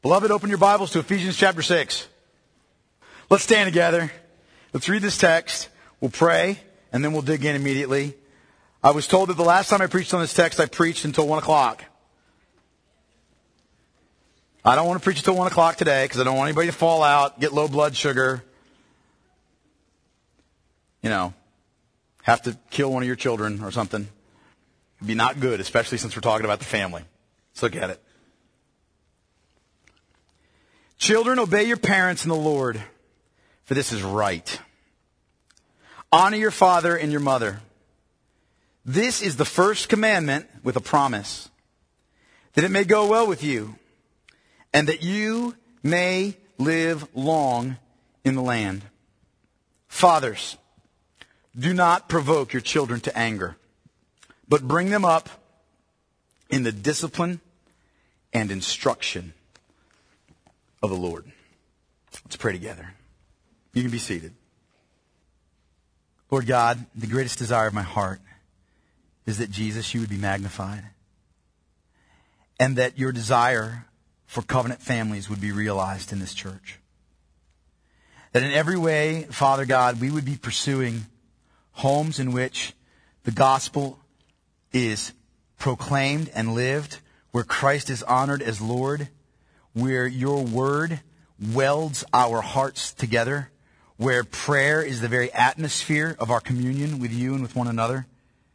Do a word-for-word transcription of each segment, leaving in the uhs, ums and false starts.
Beloved, open your Bibles to Ephesians chapter six. Let's stand together. Let's read this text. We'll pray, and then we'll dig in immediately. I was told that the last time I preached on this text, I preached until one o'clock. I don't want to preach until one o'clock today because I don't want anybody to fall out, get low blood sugar, you know, have to kill one of your children or something. It'd be not good, especially since we're talking about the family. Let's look at it. Children, obey your parents in the Lord, for this is right. Honor your father and your mother. This is the first commandment with a promise, that it may go well with you, and that you may live long in the land. Fathers, do not provoke your children to anger, but bring them up in the discipline and instruction of the Lord. Let's pray together. You can be seated. Lord God, the greatest desire of my heart is that Jesus, you would be magnified, and that your desire for covenant families would be realized in this church. That in every way, Father God, we would be pursuing homes in which the gospel is proclaimed and lived, where Christ is honored as Lord, where your word welds our hearts together, where prayer is the very atmosphere of our communion with you and with one another.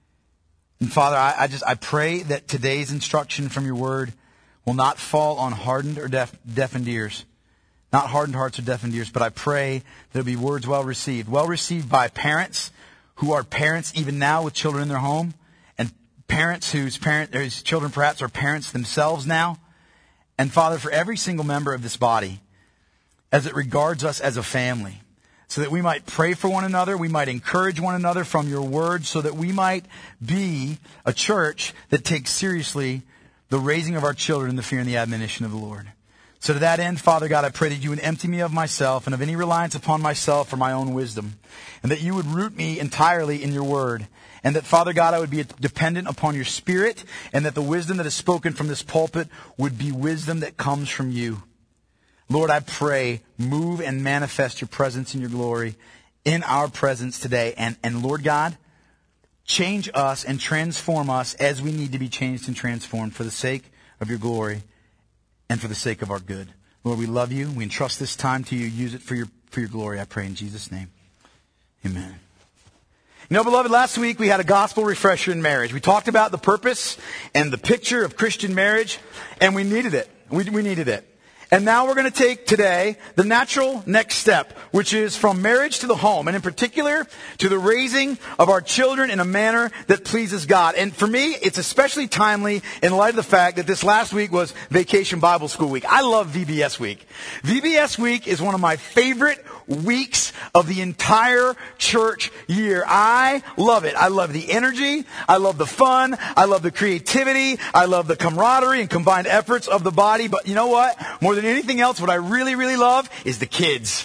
And Father, I, I just I pray that today's instruction from your word will not fall on hardened or deaf, deafened ears. Not hardened hearts or deafened ears, but I pray there'll be words well received. Well received by parents who are parents even now with children in their home, and parents whose parent, whose children perhaps are parents themselves now. And Father, for every single member of this body, as it regards us as a family, so that we might pray for one another, we might encourage one another from your word, so that we might be a church that takes seriously the raising of our children in the fear and the admonition of the Lord. So to that end, Father God, I pray that you would empty me of myself and of any reliance upon myself for my own wisdom, and that you would root me entirely in your word, and that, Father God, I would be dependent upon your Spirit, and that the wisdom that is spoken from this pulpit would be wisdom that comes from you. Lord, I pray, move and manifest your presence and your glory in our presence today. And, and Lord God, change us and transform us as we need to be changed and transformed for the sake of your glory and for the sake of our good. Lord, we love you. We entrust this time to you. Use it for your, for your glory, I pray in Jesus' name. Amen. You know, beloved, last week we had a gospel refresher in marriage. We talked about the purpose and the picture of Christian marriage, and we needed it. We, we needed it. And now we're going to take today the natural next step, which is from marriage to the home, and in particular to the raising of our children in a manner that pleases God. And for me, it's especially timely in light of the fact that this last week was Vacation Bible School Week. I love V B S Week. V B S Week is one of my favorite weeks of the entire church year. I love it. I love the energy. I love the fun. I love the creativity. I love the camaraderie and combined efforts of the body. But you know what? More than anything else, what I really, really love is the kids.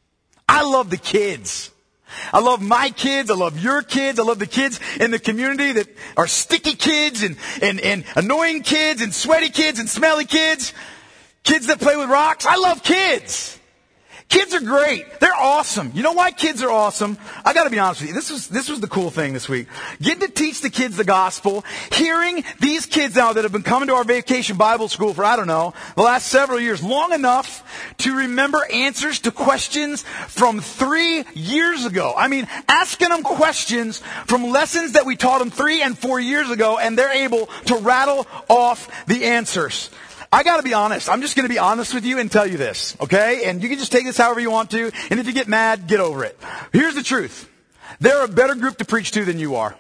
I love the kids. I love my kids. I love your kids. I love the kids in the community that are sticky kids and, and, and annoying kids and sweaty kids and smelly kids. Kids that play with rocks. I love kids. Kids are great. They're awesome. You know why kids are awesome? I got to be honest with you. This was this was the cool thing this week. Getting to teach the kids the gospel, hearing these kids now that have been coming to our Vacation Bible School for, I don't know, the last several years, long enough to remember answers to questions from three years ago. I mean, asking them questions from lessons that we taught them three and four years ago, and they're able to rattle off the answers. I gotta be honest. I'm just gonna be honest with you and tell you this, okay? And you can just take this however you want to, and if you get mad, get over it. Here's the truth. They're a better group to preach to than you are.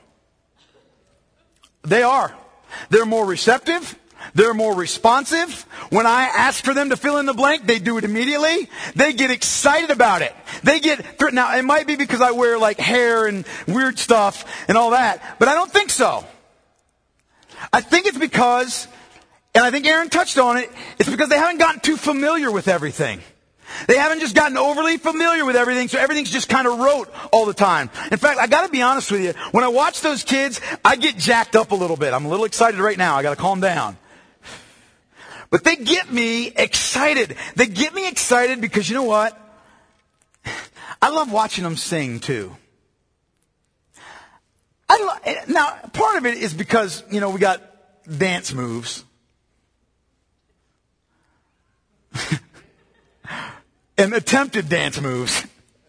They are. They're more receptive. They're more responsive. When I ask for them to fill in the blank, they do it immediately. They get excited about it. They get, now it might be because I wear like hair and weird stuff and all that, but I don't think so. I think it's because, and I think Aaron touched on it, it's because they haven't gotten too familiar with everything. They haven't just gotten overly familiar with everything, so everything's just kind of rote all the time. In fact, I gotta be honest with you, when I watch those kids, I get jacked up a little bit. I'm a little excited right now. I gotta calm down. But they get me excited. They get me excited because you know what? I love watching them sing too. I lo- now, part of it is because, you know, we got dance moves. And attempted dance moves.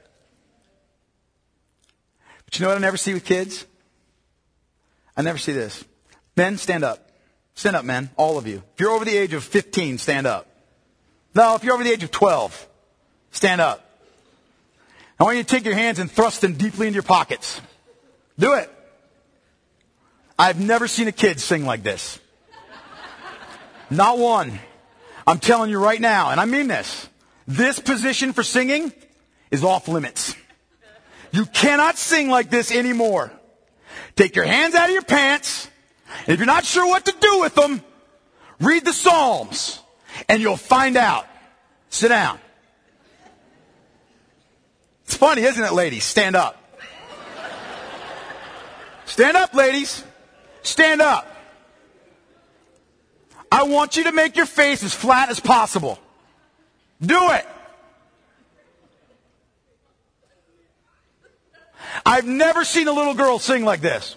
But you know what I never see with kids? I never see this. Men, stand up. Stand up, men. All of you. If you're over the age of fifteen, stand up. No, if you're over the age of twelve, stand up. I want you to take your hands and thrust them deeply into your pockets. Do it. I've never seen a kid sing like this. Not one. I'm telling you right now, and I mean this. This position for singing is off limits. You cannot sing like this anymore. Take your hands out of your pants. And if you're not sure what to do with them, read the Psalms and you'll find out. Sit down. It's funny, isn't it, ladies? Stand up. Stand up, ladies. Stand up. I want you to make your face as flat as possible. Do it. I've never seen a little girl sing like this.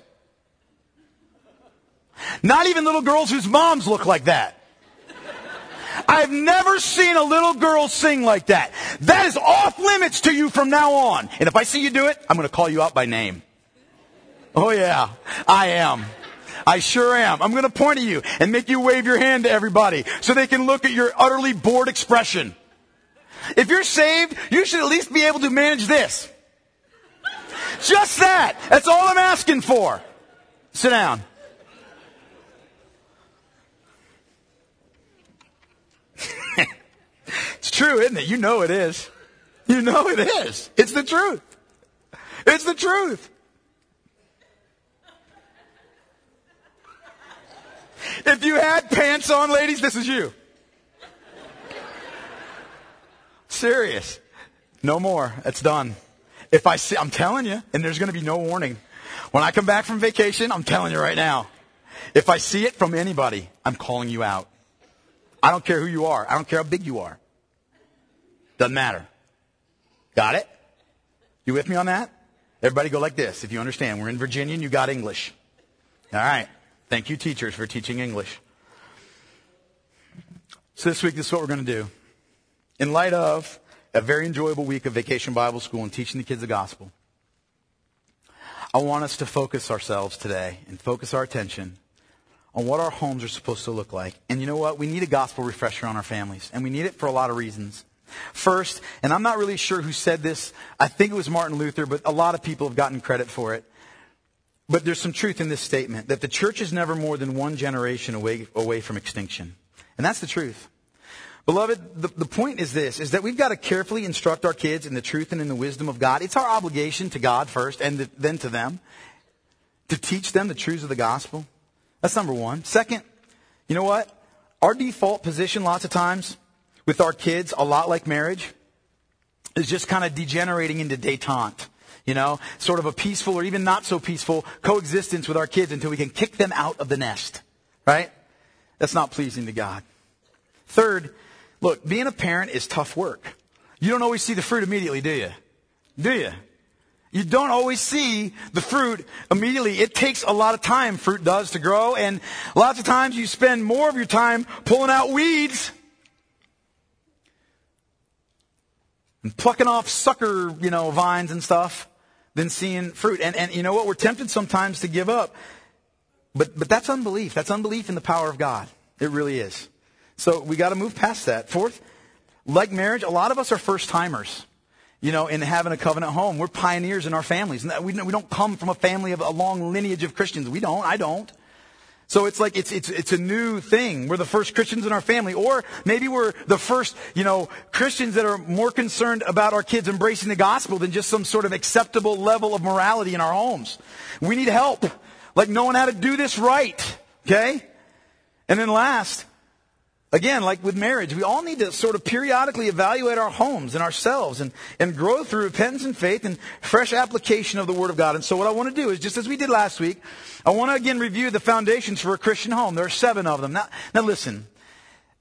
Not even little girls whose moms look like that. I've never seen a little girl sing like that. That is off limits to you from now on. And if I see you do it, I'm going to call you out by name. Oh yeah, I am. I sure am. I'm going to point at you and make you wave your hand to everybody so they can look at your utterly bored expression. If you're saved, you should at least be able to manage this. Just that. That's all I'm asking for. Sit down. It's true, isn't it? You know it is. You know it is. It's the truth. It's the truth. If you had pants on, ladies, this is you. Serious. No more. It's done. If I see, I'm telling you, and there's going to be no warning. When I come back from vacation, I'm telling you right now. If I see it from anybody, I'm calling you out. I don't care who you are. I don't care how big you are. Doesn't matter. Got it? You with me on that? Everybody go like this, if you understand. We're in Virginia and you got English. All right. Thank you, teachers, for teaching English. So this week, this is what we're going to do. In light of a very enjoyable week of Vacation Bible School and teaching the kids the gospel, I want us to focus ourselves today and focus our attention on what our homes are supposed to look like. And you know what? We need a gospel refresher on our families. And we need it for a lot of reasons. First, and I'm not really sure who said this. I think it was Martin Luther, but a lot of people have gotten credit for it. But there's some truth in this statement, that the church is never more than one generation away, away from extinction. And that's the truth. Beloved, the, the point is this, is that we've got to carefully instruct our kids in the truth and in the wisdom of God. It's our obligation to God first and the, then to them to teach them the truths of the gospel. That's number one. Second, you know what? Our default position lots of times with our kids, a lot like marriage, is just kind of degenerating into détente. You know, sort of a peaceful or even not so peaceful coexistence with our kids until we can kick them out of the nest. Right? That's not pleasing to God. Third, look, being a parent is tough work. You don't always see the fruit immediately, do you? Do you? You don't always see the fruit immediately. It takes a lot of time, fruit does, to grow. And lots of times you spend more of your time pulling out weeds and plucking off sucker, you know, vines and stuff than seeing fruit. And, and you know what? We're tempted sometimes to give up. But, but that's unbelief. That's unbelief in the power of God. It really is. So we got to move past that. Fourth, like marriage, a lot of us are first timers, you know, in having a covenant home. We're pioneers in our families. We we don't come from a family of a long lineage of Christians. We don't. I don't. So it's like it's it's it's a new thing. We're the first Christians in our family, or maybe we're the first, you know, Christians that are more concerned about our kids embracing the gospel than just some sort of acceptable level of morality in our homes. We need help, like knowing how to do this right. Okay, and then last. Again, like with marriage, we all need to sort of periodically evaluate our homes and ourselves and, and grow through repentance and faith and fresh application of the Word of God. And so what I want to do is, just as we did last week, I want to again review the foundations for a Christian home. There are seven of them. Now, now listen,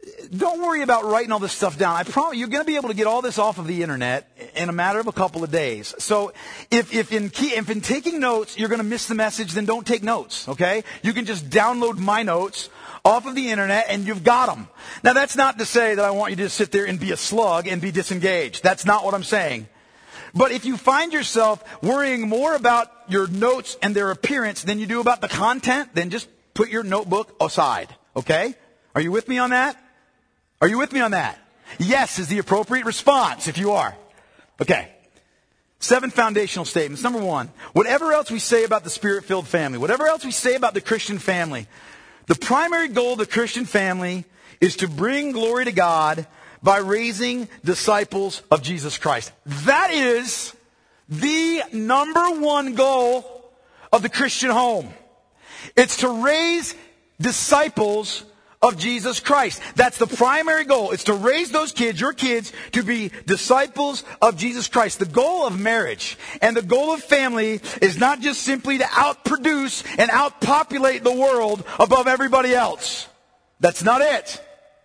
don't worry about writing all this stuff down. I promise you're going to be able to get all this off of the internet in a matter of a couple of days. So if, if in key, if in taking notes you're going to miss the message, then don't take notes, okay? You can just download my notes off of the internet and you've got them. Now that's not to say that I want you to just sit there and be a slug and be disengaged. That's not what I'm saying. But if you find yourself worrying more about your notes and their appearance than you do about the content, then just put your notebook aside, okay? Are you with me on that? Are you with me on that? Yes is the appropriate response if you are. Okay. Seven foundational statements. Number one, whatever else we say about the Spirit-filled family, whatever else we say about the Christian family, the primary goal of the Christian family is to bring glory to God by raising disciples of Jesus Christ. That is the number one goal of the Christian home. It's to raise disciples of Jesus Christ. That's the primary goal. It's to raise those kids, your kids, to be disciples of Jesus Christ. The goal of marriage and the goal of family is not just simply to outproduce and outpopulate the world above everybody else. That's not it.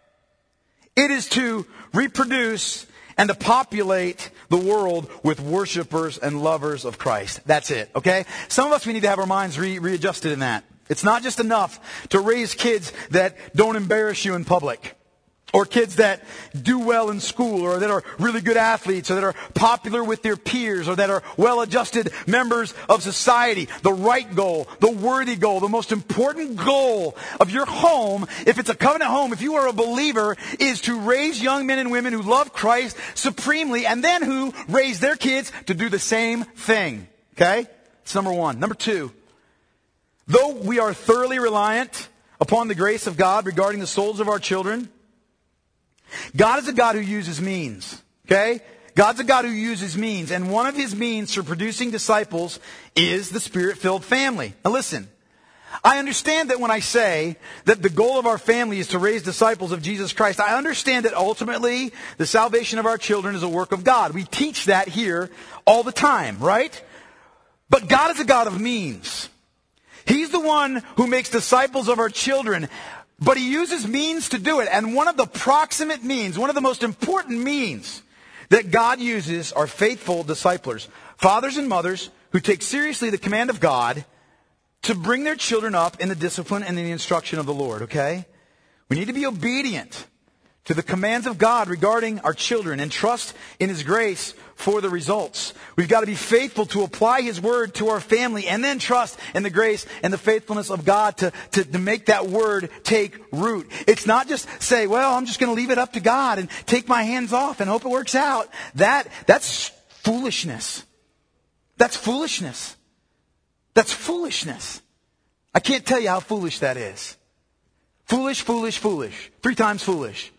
It is to reproduce and to populate the world with worshipers and lovers of Christ. That's it, okay? Some of us, we need to have our minds re- readjusted in that. It's not just enough to raise kids that don't embarrass you in public, or kids that do well in school, or that are really good athletes, or that are popular with their peers, or that are well-adjusted members of society. The right goal, the worthy goal, the most important goal of your home, if it's a covenant home, if you are a believer, is to raise young men and women who love Christ supremely, and then who raise their kids to do the same thing. Okay? That's number one. Number two, though we are thoroughly reliant upon the grace of God regarding the souls of our children, God is a God who uses means, okay? God's a God who uses means, and one of His means for producing disciples is the Spirit-filled family. Now listen, I understand that when I say that the goal of our family is to raise disciples of Jesus Christ, I understand that ultimately the salvation of our children is a work of God. We teach that here all the time, right? But God is a God of means. He's the one who makes disciples of our children. But He uses means to do it. And one of the proximate means, one of the most important means that God uses are faithful disciplers. Fathers and mothers who take seriously the command of God to bring their children up in the discipline and in the instruction of the Lord, okay? We need to be obedient to the commands of God regarding our children and trust in His grace for the results. We've got to be faithful to apply His word to our family and then trust in the grace and the faithfulness of God to, to, to make that word take root. It's not just say, well, I'm just going to leave it up to God and take my hands off and hope it works out. That, that's foolishness. That's foolishness. That's foolishness. I can't tell you how foolish that is. Foolish, foolish, foolish. Three times foolish.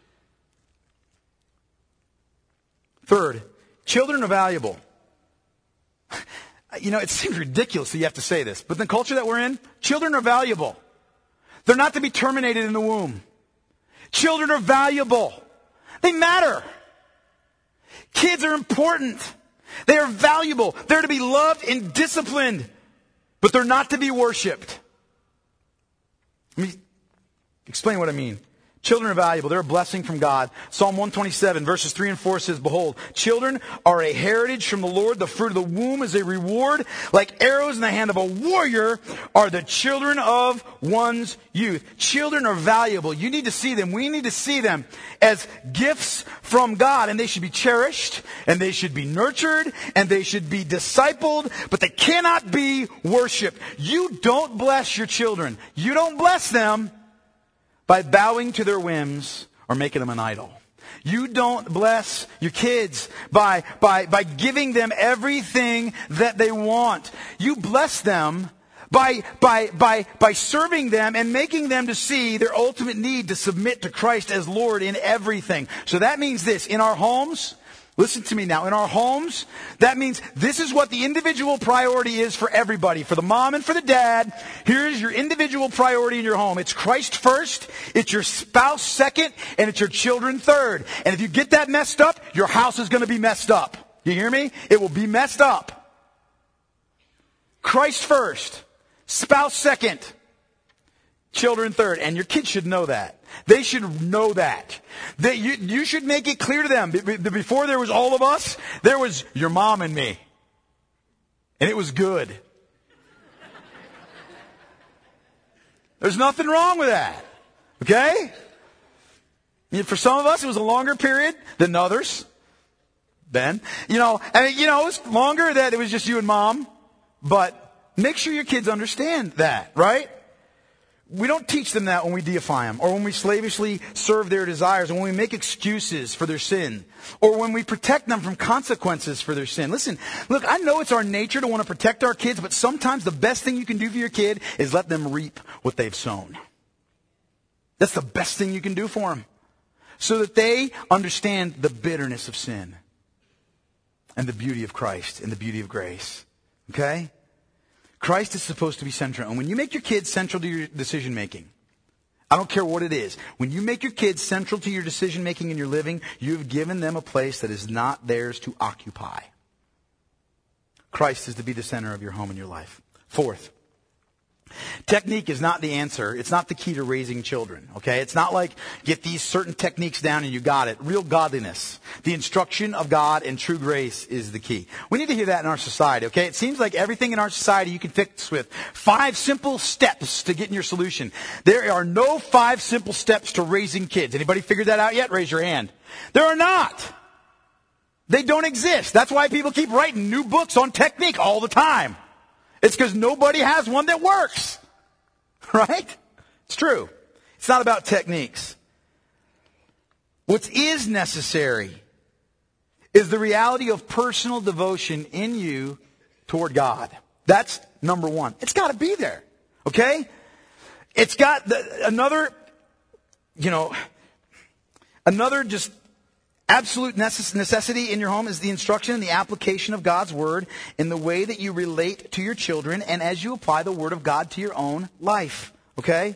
Third, children are valuable. You know, it seems ridiculous that you have to say this, but the culture that we're in, children are valuable. They're not to be terminated in the womb. Children are valuable. They matter. Kids are important. They are valuable. They're to be loved and disciplined, but they're not to be worshipped. Let me explain what I mean. Children are valuable. They're a blessing from God. Psalm one twenty-seven verses three and four says, behold, children are a heritage from the Lord. The fruit of the womb is a reward. Like arrows in the hand of a warrior are the children of one's youth. Children are valuable. You need to see them. We need to see them as gifts from God. And they should be cherished. And they should be nurtured. And they should be discipled. But they cannot be worshipped. You don't bless your children. You don't bless them by bowing to their whims or making them an idol. You don't bless your kids by, by, by giving them everything that they want. You bless them by, by, by, by serving them and making them to see their ultimate need to submit to Christ as Lord in everything. So that means this, in our homes, listen to me now. In our homes, that means this is what the individual priority is for everybody. For the mom and for the dad, here's your individual priority in your home. It's Christ first, it's your spouse second, and it's your children third. And if you get that messed up, your house is going to be messed up. You hear me? It will be messed up. Christ first, spouse second, children third. And your kids should know that. They should know that. That you, you should make it clear to them. Before there was all of us, there was your mom and me. And it was good. There's nothing wrong with that. Okay? For some of us, it was a longer period than others. Ben, you know, and you know, it was longer that it was just you and mom. But make sure your kids understand that, right? We don't teach them that when we deify them, or when we slavishly serve their desires, or when we make excuses for their sin, or when we protect them from consequences for their sin. Listen, look, I know it's our nature to want to protect our kids, but sometimes the best thing you can do for your kid is let them reap what they've sown. That's the best thing you can do for them, so that they understand the bitterness of sin and the beauty of Christ and the beauty of grace. Okay? Christ is supposed to be central. And when you make your kids central to your decision making, I don't care what it is. When you make your kids central to your decision making and your living, you've given them a place that is not theirs to occupy. Christ is to be the center of your home and your life. Fourth, technique is not the answer. It's not the key to raising children. Okay? It's not like get these certain techniques down and you got it. Real godliness, the instruction of God and true grace is the key. We need to hear that in our society. Okay? It seems like everything in our society you can fix with five simple steps to getting your solution. There are no five simple steps to raising kids. Anybody figured that out yet? Raise your hand. There are not. They don't exist. That's why people keep writing new books on technique all the time. It's because nobody has one that works. Right? It's true. It's not about techniques. What is necessary is the reality of personal devotion in you toward God. That's number one. It's got to be there. Okay? It's got the, another, you know, another just absolute necessity in your home is the instruction and the application of God's Word in the way that you relate to your children and as you apply the Word of God to your own life. Okay?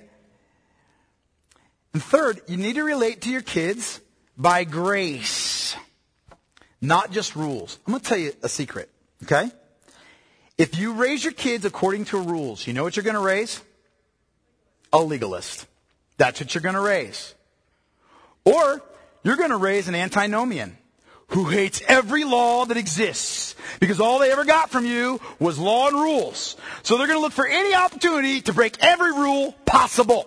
And third, you need to relate to your kids by grace, not just rules. I'm going to tell you a secret. Okay? If you raise your kids according to rules, you know what you're going to raise? A legalist. That's what you're going to raise. Or you're going to raise an antinomian who hates every law that exists because all they ever got from you was law and rules. So they're going to look for any opportunity to break every rule possible.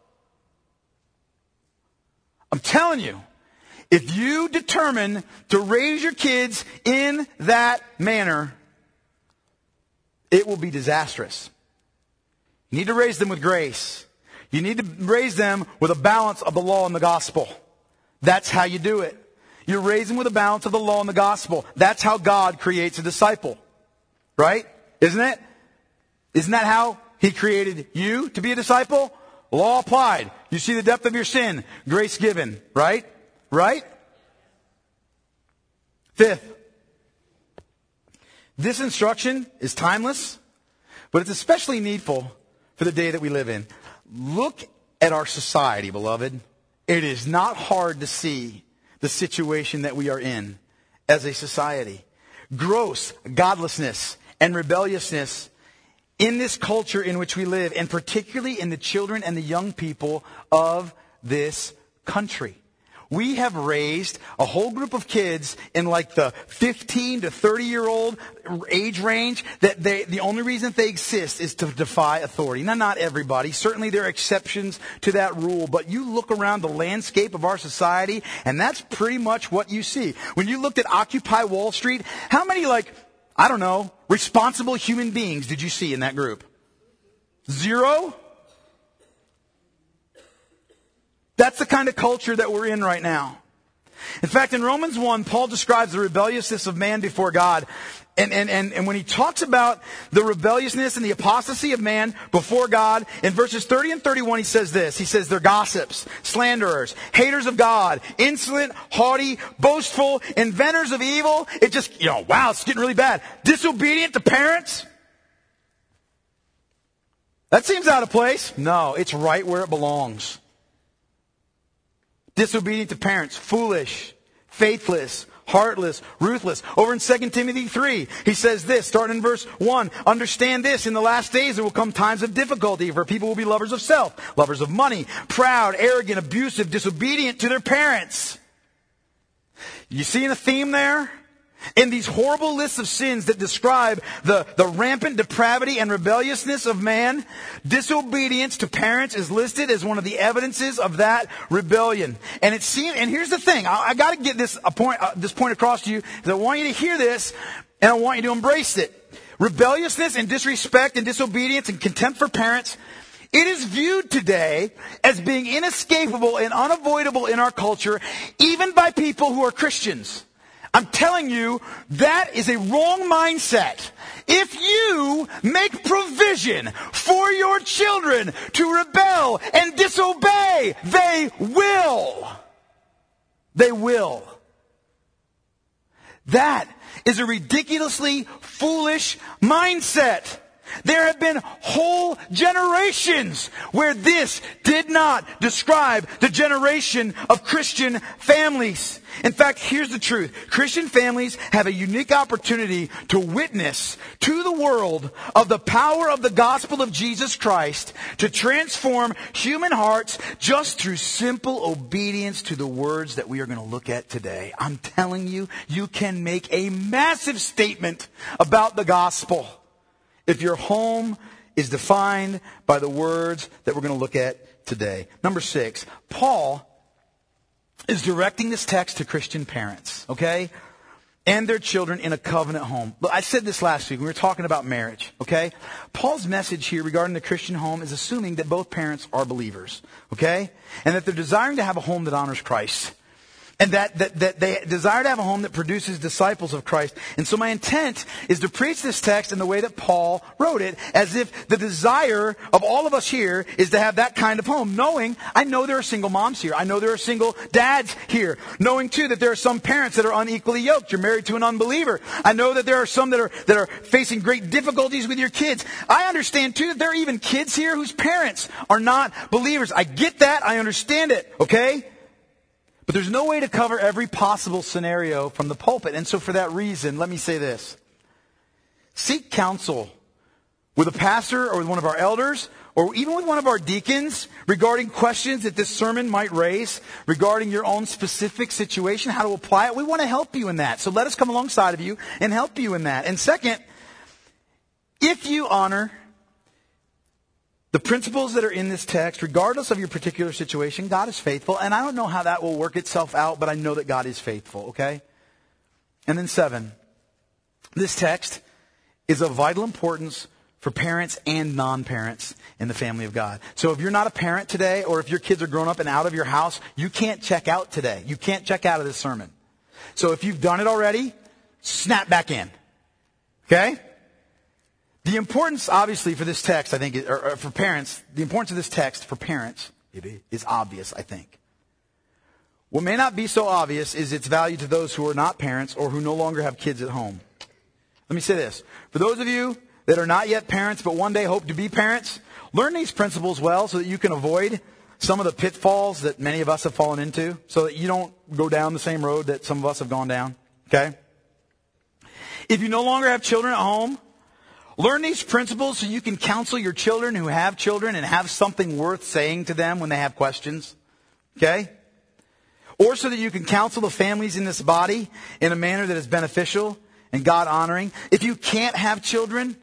I'm telling you, if you determine to raise your kids in that manner, it will be disastrous. You need to raise them with grace. You need to raise them with a balance of the law and the gospel. That's how you do it. You're raising with a balance of the law and the gospel. That's how God creates a disciple. Right? Isn't it? Isn't that how He created you to be a disciple? Law applied. You see the depth of your sin. Grace given. Right? Right? Fifth. This instruction is timeless, but it's especially needful for the day that we live in. Look at our society, beloved. It is not hard to see the situation that we are in as a society. Gross godlessness and rebelliousness in this culture in which we live, and particularly in the children and the young people of this country. We have raised a whole group of kids in like the fifteen to thirty year old age range that they, the only reason they exist is to defy authority. Now, not everybody. Certainly there are exceptions to that rule, but you look around the landscape of our society and that's pretty much what you see. When you looked at Occupy Wall Street, how many like, I don't know, responsible human beings did you see in that group? Zero? That's the kind of culture that we're in right now. In fact, in Romans one, Paul describes the rebelliousness of man before God. And, and, and, and when he talks about the rebelliousness and the apostasy of man before God, in verses thirty and thirty-one, he says this. He says, they're gossips, slanderers, haters of God, insolent, haughty, boastful, inventors of evil. It just, you know, wow, it's getting really bad. Disobedient to parents. That seems out of place. No, it's right where it belongs. Disobedient to parents, foolish, faithless, heartless, ruthless. Over in Second Timothy three, he says this, starting in verse one, understand this, in the last days there will come times of difficulty, for people will be lovers of self, lovers of money, proud, arrogant, abusive, disobedient to their parents. You seeing a theme there? In these horrible lists of sins that describe the, the rampant depravity and rebelliousness of man, disobedience to parents is listed as one of the evidences of that rebellion. And it seems, and here's the thing, I, I got to get this a point, uh, this point across to you, because I want you to hear this, and I want you to embrace it. Rebelliousness and disrespect and disobedience and contempt for parents, it is viewed today as being inescapable and unavoidable in our culture, even by people who are Christians. I'm telling you, that is a wrong mindset. If you make provision for your children to rebel and disobey, they will. They will. That is a ridiculously foolish mindset. There have been whole generations where this did not describe the generation of Christian families. In fact, here's the truth. Christian families have a unique opportunity to witness to the world of the power of the gospel of Jesus Christ to transform human hearts just through simple obedience to the words that we are going to look at today. I'm telling you, you can make a massive statement about the gospel if your home is defined by the words that we're going to look at today. Number six, Paul is directing this text to Christian parents, okay? And their children in a covenant home. I said this last week when we were talking about marriage, okay? Paul's message here regarding the Christian home is assuming that both parents are believers, okay? And that they're desiring to have a home that honors Christ. And that, that, that they desire to have a home that produces disciples of Christ. And so my intent is to preach this text in the way that Paul wrote it, as if the desire of all of us here is to have that kind of home. Knowing, I know there are single moms here. I know there are single dads here. Knowing too that there are some parents that are unequally yoked. You're married to an unbeliever. I know that there are some that are, that are facing great difficulties with your kids. I understand too that there are even kids here whose parents are not believers. I get that. I understand it. Okay? But there's no way to cover every possible scenario from the pulpit. And so for that reason, let me say this. Seek counsel with a pastor or with one of our elders or even with one of our deacons regarding questions that this sermon might raise regarding your own specific situation, how to apply it. We want to help you in that. So let us come alongside of you and help you in that. And second, if you honor the principles that are in this text, regardless of your particular situation, God is faithful. And I don't know how that will work itself out, but I know that God is faithful, okay? And then seven, this text is of vital importance for parents and non-parents in the family of God. So if you're not a parent today, or if your kids are grown up and out of your house, you can't check out today. You can't check out of this sermon. So if you've done it already, snap back in, okay? The importance, obviously, for this text, I think, or for parents, the importance of this text for parents is obvious, I think. What may not be so obvious is its value to those who are not parents or who no longer have kids at home. Let me say this. For those of you that are not yet parents but one day hope to be parents, learn these principles well so that you can avoid some of the pitfalls that many of us have fallen into, so that you don't go down the same road that some of us have gone down, okay? If you no longer have children at home, learn these principles so you can counsel your children who have children and have something worth saying to them when they have questions. Okay? Or so that you can counsel the families in this body in a manner that is beneficial and God-honoring. If you can't have children,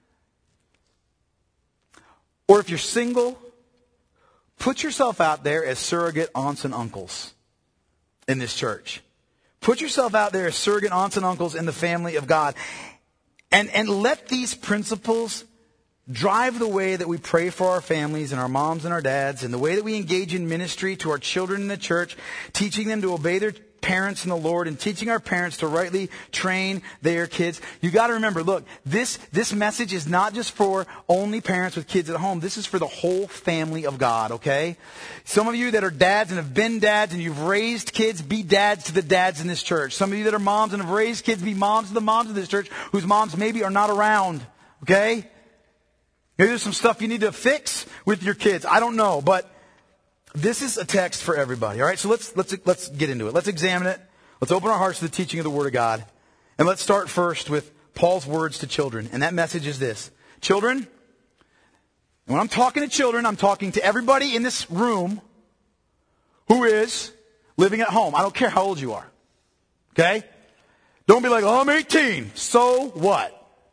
or if you're single, put yourself out there as surrogate aunts and uncles in this church. Put yourself out there as surrogate aunts and uncles in the family of God. And, and let these principles drive the way that we pray for our families and our moms and our dads, and the way that we engage in ministry to our children in the church, teaching them to obey their parents in the Lord and teaching our parents to rightly train their kids. You got to remember, look, this, this message is not just for only parents with kids at home. This is for the whole family of God, okay? Some of you that are dads and have been dads and you've raised kids, be dads to the dads in this church. Some of you that are moms and have raised kids, be moms to the moms in this church whose moms maybe are not around, okay? Maybe there's some stuff you need to fix with your kids. I don't know, but this is a text for everybody. All right, so let's let's let's get into it. Let's examine it. Let's open our hearts to the teaching of the Word of God. And let's start first with Paul's words to children. And that message is this. Children, and when I'm talking to children, I'm talking to everybody in this room who is living at home. I don't care how old you are. Okay? Don't be like, oh, I'm eighteen. So what?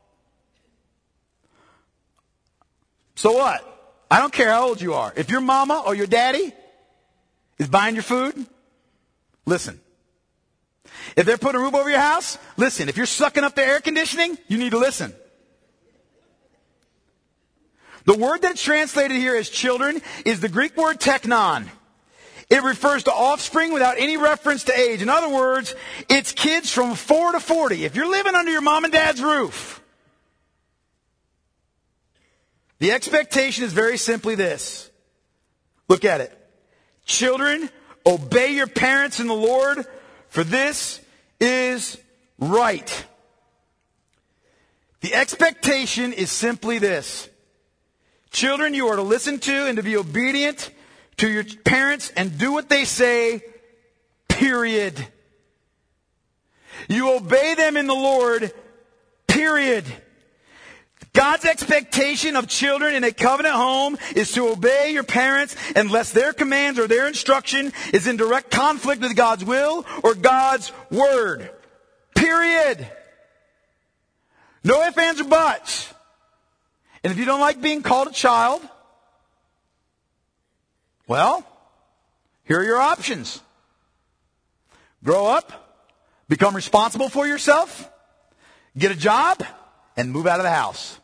So what? I don't care how old you are. If your mama or your daddy is buying your food, listen. If they're putting a roof over your house, listen. If you're sucking up the air conditioning, you need to listen. The word that's translated here as children is the Greek word teknon. It refers to offspring without any reference to age. In other words, it's kids from four to forty. If you're living under your mom and dad's roof, the expectation is very simply this. Look at it. Children, obey your parents in the Lord, for this is right. The expectation is simply this. Children, you are to listen to and to be obedient to your parents and do what they say, period. You obey them in the Lord, period. God's expectation of children in a covenant home is to obey your parents unless their commands or their instruction is in direct conflict with God's will or God's word. Period. No ifs, ands, or buts. And if you don't like being called a child, well, here are your options. Grow up, become responsible for yourself, get a job, and move out of the house.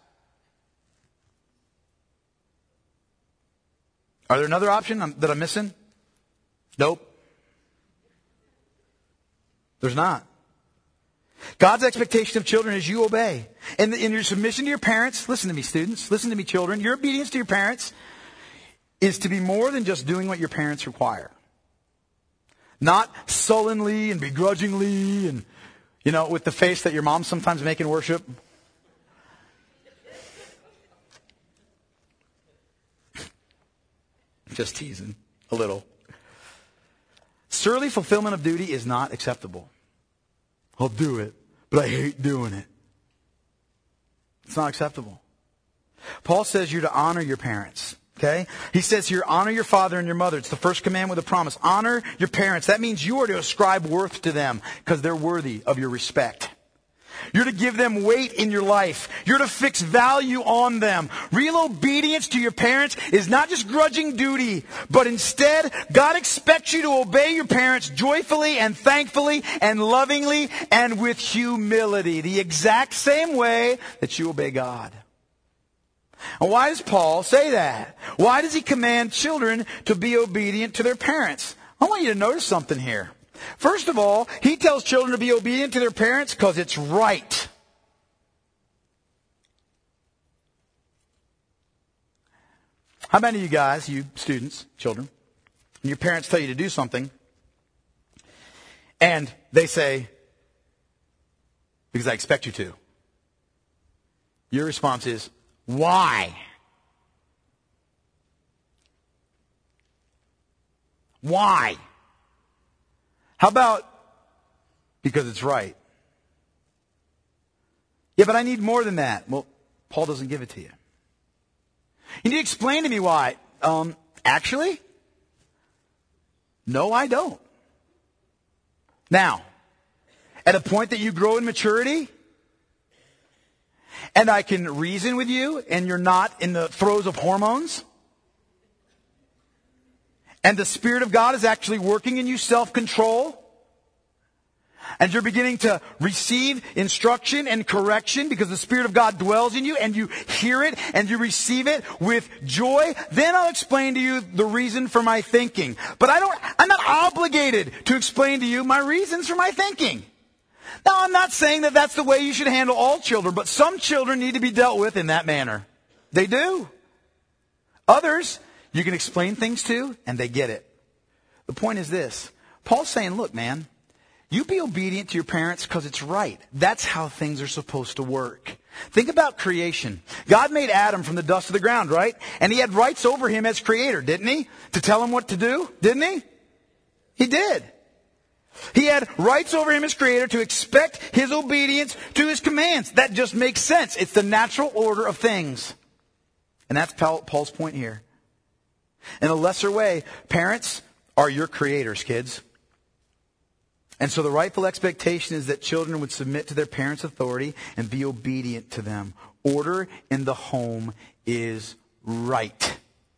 Are there another option that I'm missing? Nope. There's not. God's expectation of children is you obey. And in your submission to your parents, listen to me, students, listen to me, children, your obedience to your parents is to be more than just doing what your parents require. Not sullenly and begrudgingly and, you know, with the face that your mom sometimes make in worship. Just teasing a little. Surly fulfillment of duty is not acceptable. I'll do it, but I hate doing it. It's not acceptable. Paul says you're to honor your parents. Okay? He says here, honor your father and your mother. It's the first command with a promise. Honor your parents. That means you are to ascribe worth to them because they're worthy of your respect. You're to give them weight in your life. You're to fix value on them. Real obedience to your parents is not just grudging duty, but instead, God expects you to obey your parents joyfully and thankfully and lovingly and with humility. The exact same way that you obey God. And why does Paul say that? Why does he command children to be obedient to their parents? I want you to notice something here. First of all, he tells children to be obedient to their parents because it's right. How many of you guys, you students, children, and your parents tell you to do something, and they say, because I expect you to. Your response is, why? Why? How about because it's right? Yeah, but I need more than that. Well, Paul doesn't give it to you. You need to explain to me why. Um, actually, no, I don't. Now, at a point that you grow in maturity, and I can reason with you, and you're not in the throes of hormones, and the Spirit of God is actually working in you, self-control, and you're beginning to receive instruction and correction because the Spirit of God dwells in you, and you hear it and you receive it with joy, then I'll explain to you the reason for my thinking. But I don't, I'm not obligated to explain to you my reasons for my thinking. Now, I'm not saying that that's the way you should handle all children, but some children need to be dealt with in that manner. They do. Others, you can explain things to, and they get it. The point is this. Paul's saying, look, man, you be obedient to your parents because it's right. That's how things are supposed to work. Think about creation. God made Adam from the dust of the ground, right? And he had rights over him as creator, didn't he? To tell him what to do, didn't he? He did. He had rights over him as creator to expect his obedience to his commands. That just makes sense. It's the natural order of things. And that's Paul's point here. In a lesser way, parents are your creators, kids. And so the rightful expectation is that children would submit to their parents' authority and be obedient to them. Order in the home is right.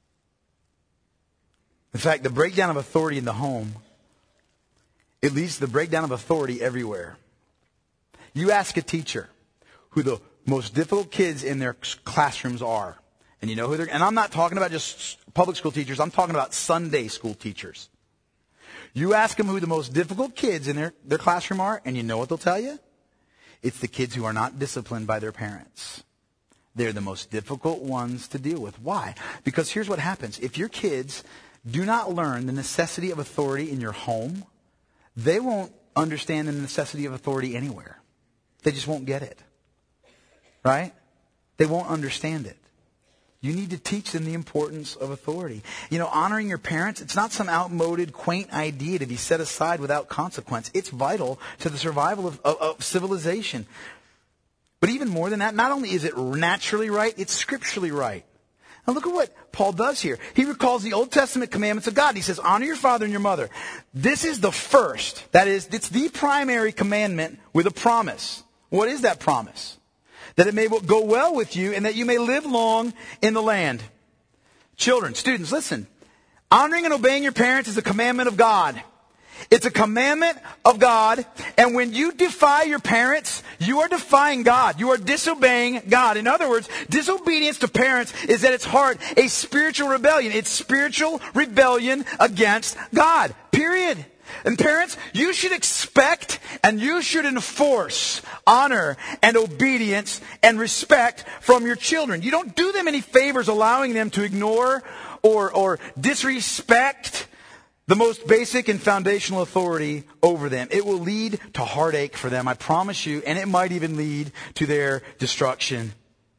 In fact, the breakdown of authority in the home, it leads to the breakdown of authority everywhere. You ask a teacher who the most difficult kids in their classrooms are. And you know who they're, and I'm not talking about just public school teachers. I'm talking about Sunday school teachers. You ask them who the most difficult kids in their, their classroom are, and you know what they'll tell you? It's the kids who are not disciplined by their parents. They're the most difficult ones to deal with. Why? Because here's what happens. If your kids do not learn the necessity of authority in your home, they won't understand the necessity of authority anywhere. They just won't get it. Right? They won't understand it. You need to teach them the importance of authority. You know, honoring your parents, it's not some outmoded, quaint idea to be set aside without consequence. It's vital to the survival of, of, of civilization. But even more than that, not only is it naturally right, it's scripturally right. Now look at what Paul does here. He recalls the Old Testament commandments of God. He says, honor your father and your mother. This is the first. That is, it's the primary commandment with a promise. What is that promise? That it may go well with you and that you may live long in the land. Children, students, listen. Honoring and obeying your parents is a commandment of God. It's a commandment of God. And when you defy your parents, you are defying God. You are disobeying God. In other words, disobedience to parents is at its heart a spiritual rebellion. It's spiritual rebellion against God. Period. And parents, you should expect and you should enforce honor and obedience and respect from your children. You don't do them any favors allowing them to ignore or, or disrespect the most basic and foundational authority over them. It will lead to heartache for them, I promise you, and it might even lead to their destruction.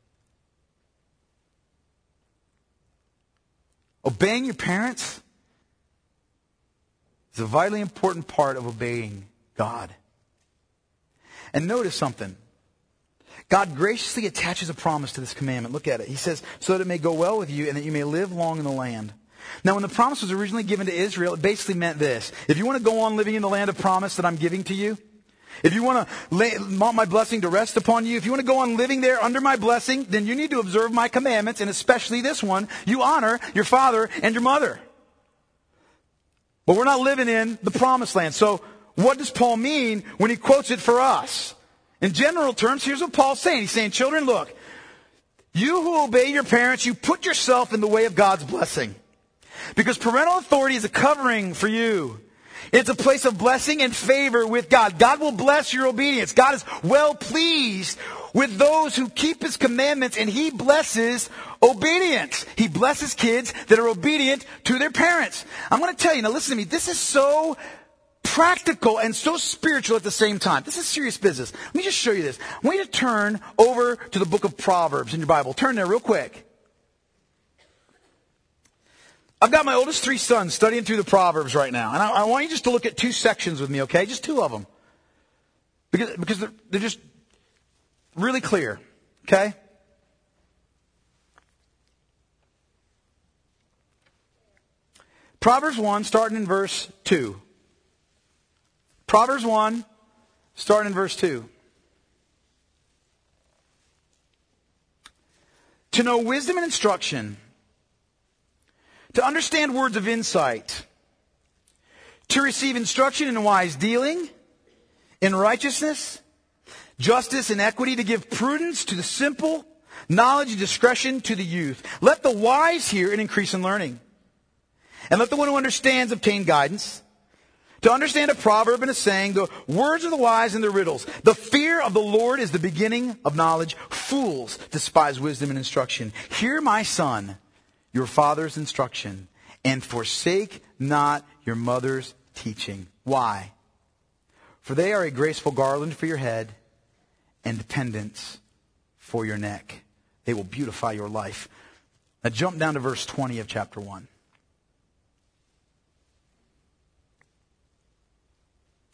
Obeying your parents is a vitally important part of obeying God. And notice something. God graciously attaches a promise to this commandment. Look at it. He says, so that it may go well with you and that you may live long in the land. Now, when the promise was originally given to Israel, it basically meant this. If you want to go on living in the land of promise that I'm giving to you, if you want to lay, want my blessing to rest upon you, if you want to go on living there under my blessing, then you need to observe my commandments, and especially this one. You honor your father and your mother. But we're not living in the promised land. So what does Paul mean when he quotes it for us? In general terms, here's what Paul's saying. He's saying, children, look, you who obey your parents, you put yourself in the way of God's blessing. Because parental authority is a covering for you. It's a place of blessing and favor with God. God will bless your obedience. God is well pleased with those who keep His commandments, and He blesses obedience. He blesses kids that are obedient to their parents. I'm going to tell you, now listen to me, this is so practical and so spiritual at the same time. This is serious business. Let me just show you this. I want you to turn over to the book of Proverbs in your Bible. Turn there real quick. I've got my oldest three sons studying through the Proverbs right now. And I, I want you just to look at two sections with me, okay? Just two of them. Because, because they're, they're just really clear, okay? Proverbs one, starting in verse two. Proverbs one, starting in verse two. To know wisdom and instruction, to understand words of insight, to receive instruction in wise dealing, in righteousness, justice and equity, to give prudence to the simple, knowledge and discretion to the youth. Let the wise hear and increase in learning. And let the one who understands obtain guidance. To understand a proverb and a saying, the words of the wise and their riddles. The fear of the Lord is the beginning of knowledge. Fools despise wisdom and instruction. Hear, my son, your father's instruction, and forsake not your mother's teaching. Why? For they are a graceful garland for your head and dependence for your neck. They will beautify your life. Now jump down to verse twenty of chapter one.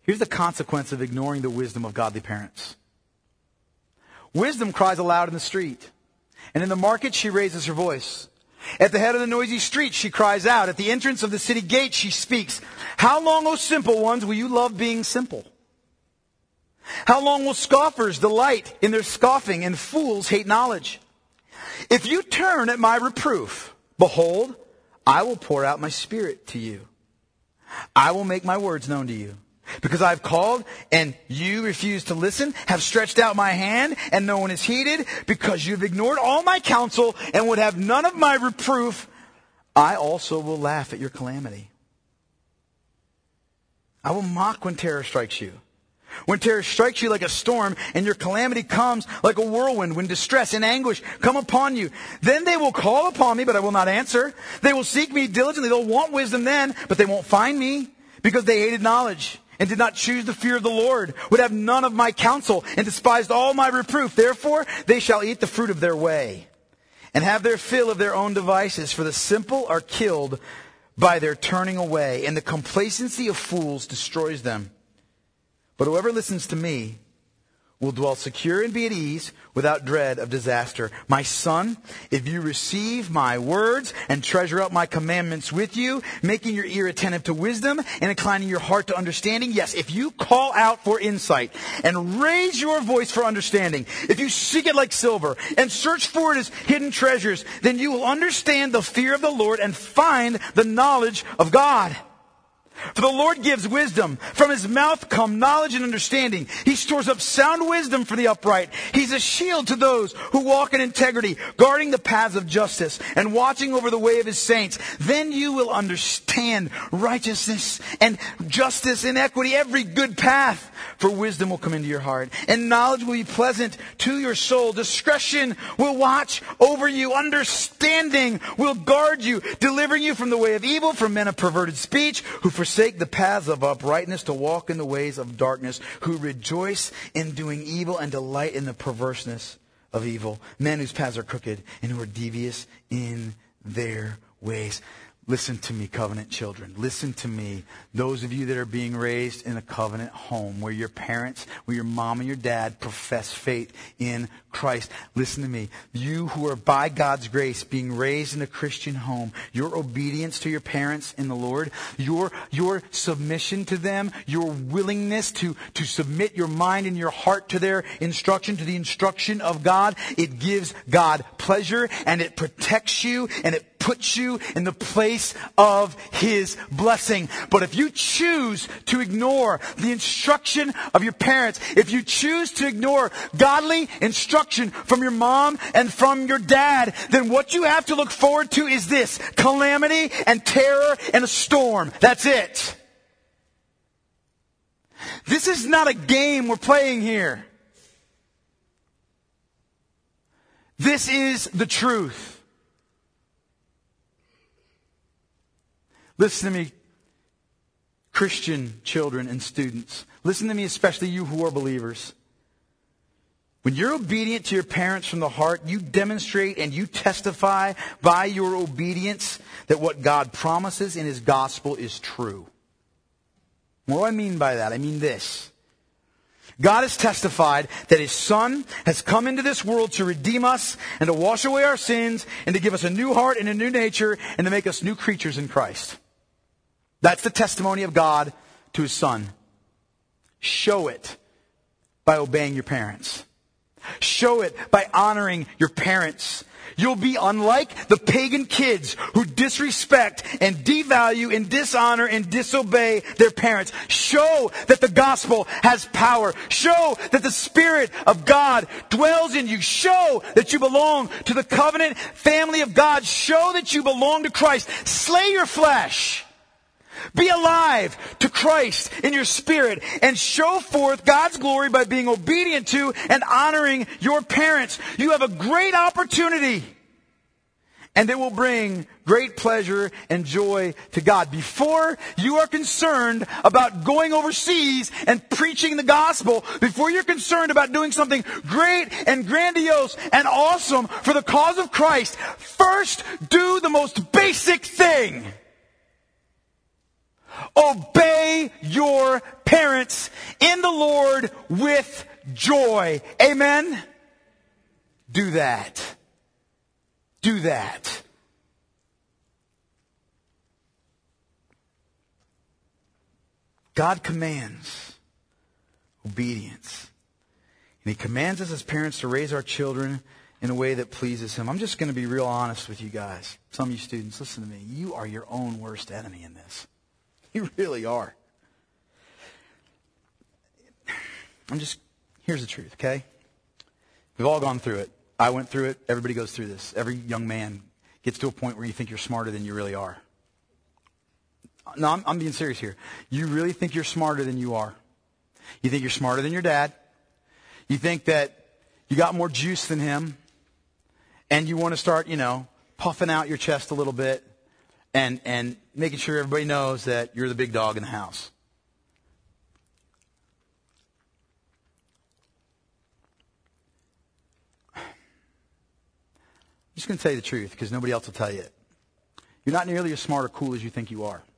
Here's the consequence of ignoring the wisdom of godly parents. Wisdom cries aloud in the street, and in the market she raises her voice. At the head of the noisy street she cries out. At the entrance of the city gate she speaks. How long, O simple ones, will you love being simple? How long will scoffers delight in their scoffing and fools hate knowledge? If you turn at my reproof, behold, I will pour out my spirit to you. I will make my words known to you. Because I have called and you refuse to listen, have stretched out my hand and no one is heeded, because you have ignored all my counsel and would have none of my reproof, I also will laugh at your calamity. I will mock when terror strikes you. When terror strikes you like a storm and your calamity comes like a whirlwind, when distress and anguish come upon you, then they will call upon me, but I will not answer. They will seek me diligently. They'll want wisdom then, but they won't find me, because they hated knowledge and did not choose the fear of the Lord, would have none of my counsel, and despised all my reproof. Therefore they shall eat the fruit of their way, and have their fill of their own devices. For the simple are killed by their turning away, and the complacency of fools destroys them. But whoever listens to me will dwell secure and be at ease without dread of disaster. My son, if you receive my words and treasure up my commandments with you, making your ear attentive to wisdom and inclining your heart to understanding. Yes, if you call out for insight and raise your voice for understanding, if you seek it like silver and search for it as hidden treasures, then you will understand the fear of the Lord and find the knowledge of God. For the Lord gives wisdom. From his mouth come knowledge and understanding. He stores up sound wisdom for the upright. He's a shield to those who walk in integrity, guarding the paths of justice and watching over the way of his saints. Then you will understand righteousness and justice and equity, every good path. For wisdom will come into your heart, and knowledge will be pleasant to your soul. Discretion will watch over you. Understanding will guard you, delivering you from the way of evil, from men of perverted speech, who forsake the paths of uprightness to walk in the ways of darkness, who rejoice in doing evil and delight in the perverseness of evil. Men whose paths are crooked and who are devious in their ways. Listen to me, covenant children. Listen to me. Those of you that are being raised in a covenant home where your parents, where your mom and your dad profess faith in Christ. Listen to me. You who are by God's grace being raised in a Christian home, your obedience to your parents in the Lord, your, your submission to them, your willingness to, to submit your mind and your heart to their instruction, to the instruction of God, it gives God pleasure and it protects you and it puts you in the place of his blessing. But if you choose to ignore the instruction of your parents, if you choose to ignore godly instruction from your mom and from your dad, then what you have to look forward to is this: calamity and terror and a storm. That's it. This is not a game we're playing here. This is the truth. Listen to me, Christian children and students. Listen to me, especially you who are believers. When you're obedient to your parents from the heart, you demonstrate and you testify by your obedience that what God promises in his gospel is true. What do I mean by that? I mean this. God has testified that his Son has come into this world to redeem us and to wash away our sins and to give us a new heart and a new nature and to make us new creatures in Christ. That's the testimony of God to his Son. Show it by obeying your parents. Show it by honoring your parents. You'll be unlike the pagan kids who disrespect and devalue and dishonor and disobey their parents. Show that the gospel has power. Show that the Spirit of God dwells in you. Show that you belong to the covenant family of God. Show that you belong to Christ. Slay your flesh. Be alive to Christ in your spirit and show forth God's glory by being obedient to and honoring your parents. You have a great opportunity, and it will bring great pleasure and joy to God. Before you are concerned about going overseas and preaching the gospel, before you're concerned about doing something great and grandiose and awesome for the cause of Christ, first do the most basic thing. Obey your parents in the Lord with joy. Amen? Do that. Do that. God commands obedience. And He commands us as parents to raise our children in a way that pleases Him. I'm just going to be real honest with you guys. Some of you students, listen to me. You are your own worst enemy in this. You really are. I'm just, here's the truth, okay? We've all gone through it. I went through it. Everybody goes through this. Every young man gets to a point where you think you're smarter than you really are. No, I'm, I'm being serious here. You really think you're smarter than you are. You think you're smarter than your dad. You think that you got more juice than him. And you want to start, you know, puffing out your chest a little bit and, and making sure everybody knows that you're the big dog in the house. I'm just going to tell you the truth because nobody else will tell you it. You're not nearly as smart or cool as you think you are.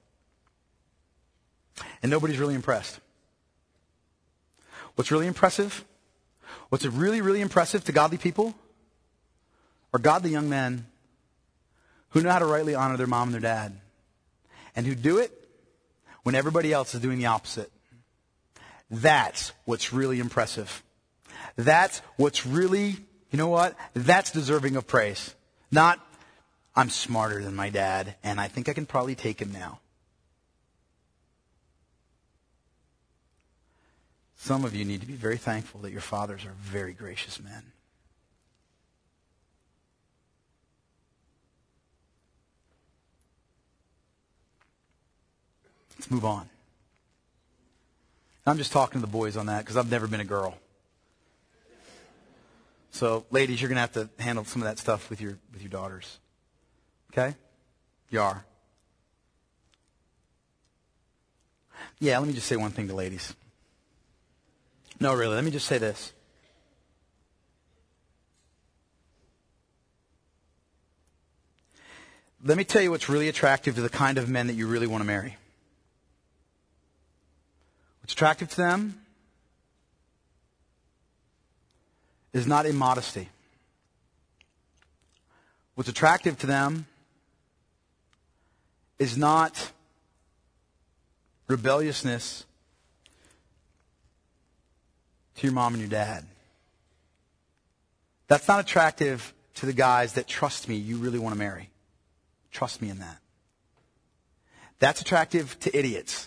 And nobody's really impressed. What's really impressive? What's really, really impressive to godly people are godly young men who know how to rightly honor their mom and their dad and who do it when everybody else is doing the opposite. That's what's really impressive. That's what's really, you know what? That's deserving of praise. Not, I'm smarter than my dad and I think I can probably take him now. Some of you need to be very thankful that your fathers are very gracious men. Let's move on. I'm just talking to the boys on that because I've never been a girl. So, ladies, you're going to have to handle some of that stuff with your with your daughters. Okay? You are. Yeah, let me just say one thing to ladies. No, really, let me just say this. Let me tell you what's really attractive to the kind of men that you really want to marry. What's attractive to them is not immodesty. What's attractive to them is not rebelliousness to your mom and your dad. That's not attractive to the guys that, trust me, you really want to marry. Trust me in that. That's attractive to idiots.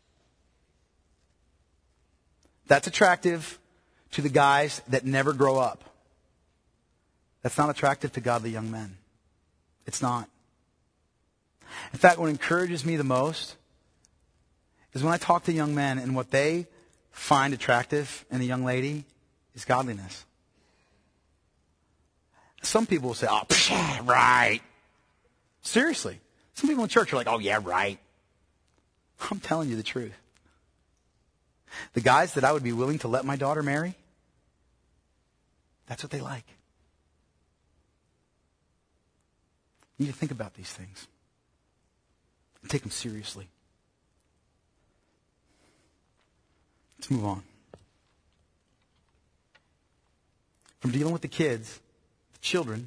That's attractive to the guys that never grow up. That's not attractive to godly young men. It's not. In fact, what encourages me the most is when I talk to young men and what they find attractive in a young lady is godliness. Some people will say, oh, psh, right. Seriously. Some people in church are like, oh, yeah, right. I'm telling you the truth. The guys that I would be willing to let my daughter marry, that's what they like. You need to think about these things. And take them seriously. Let's move on. From dealing with the kids, the children,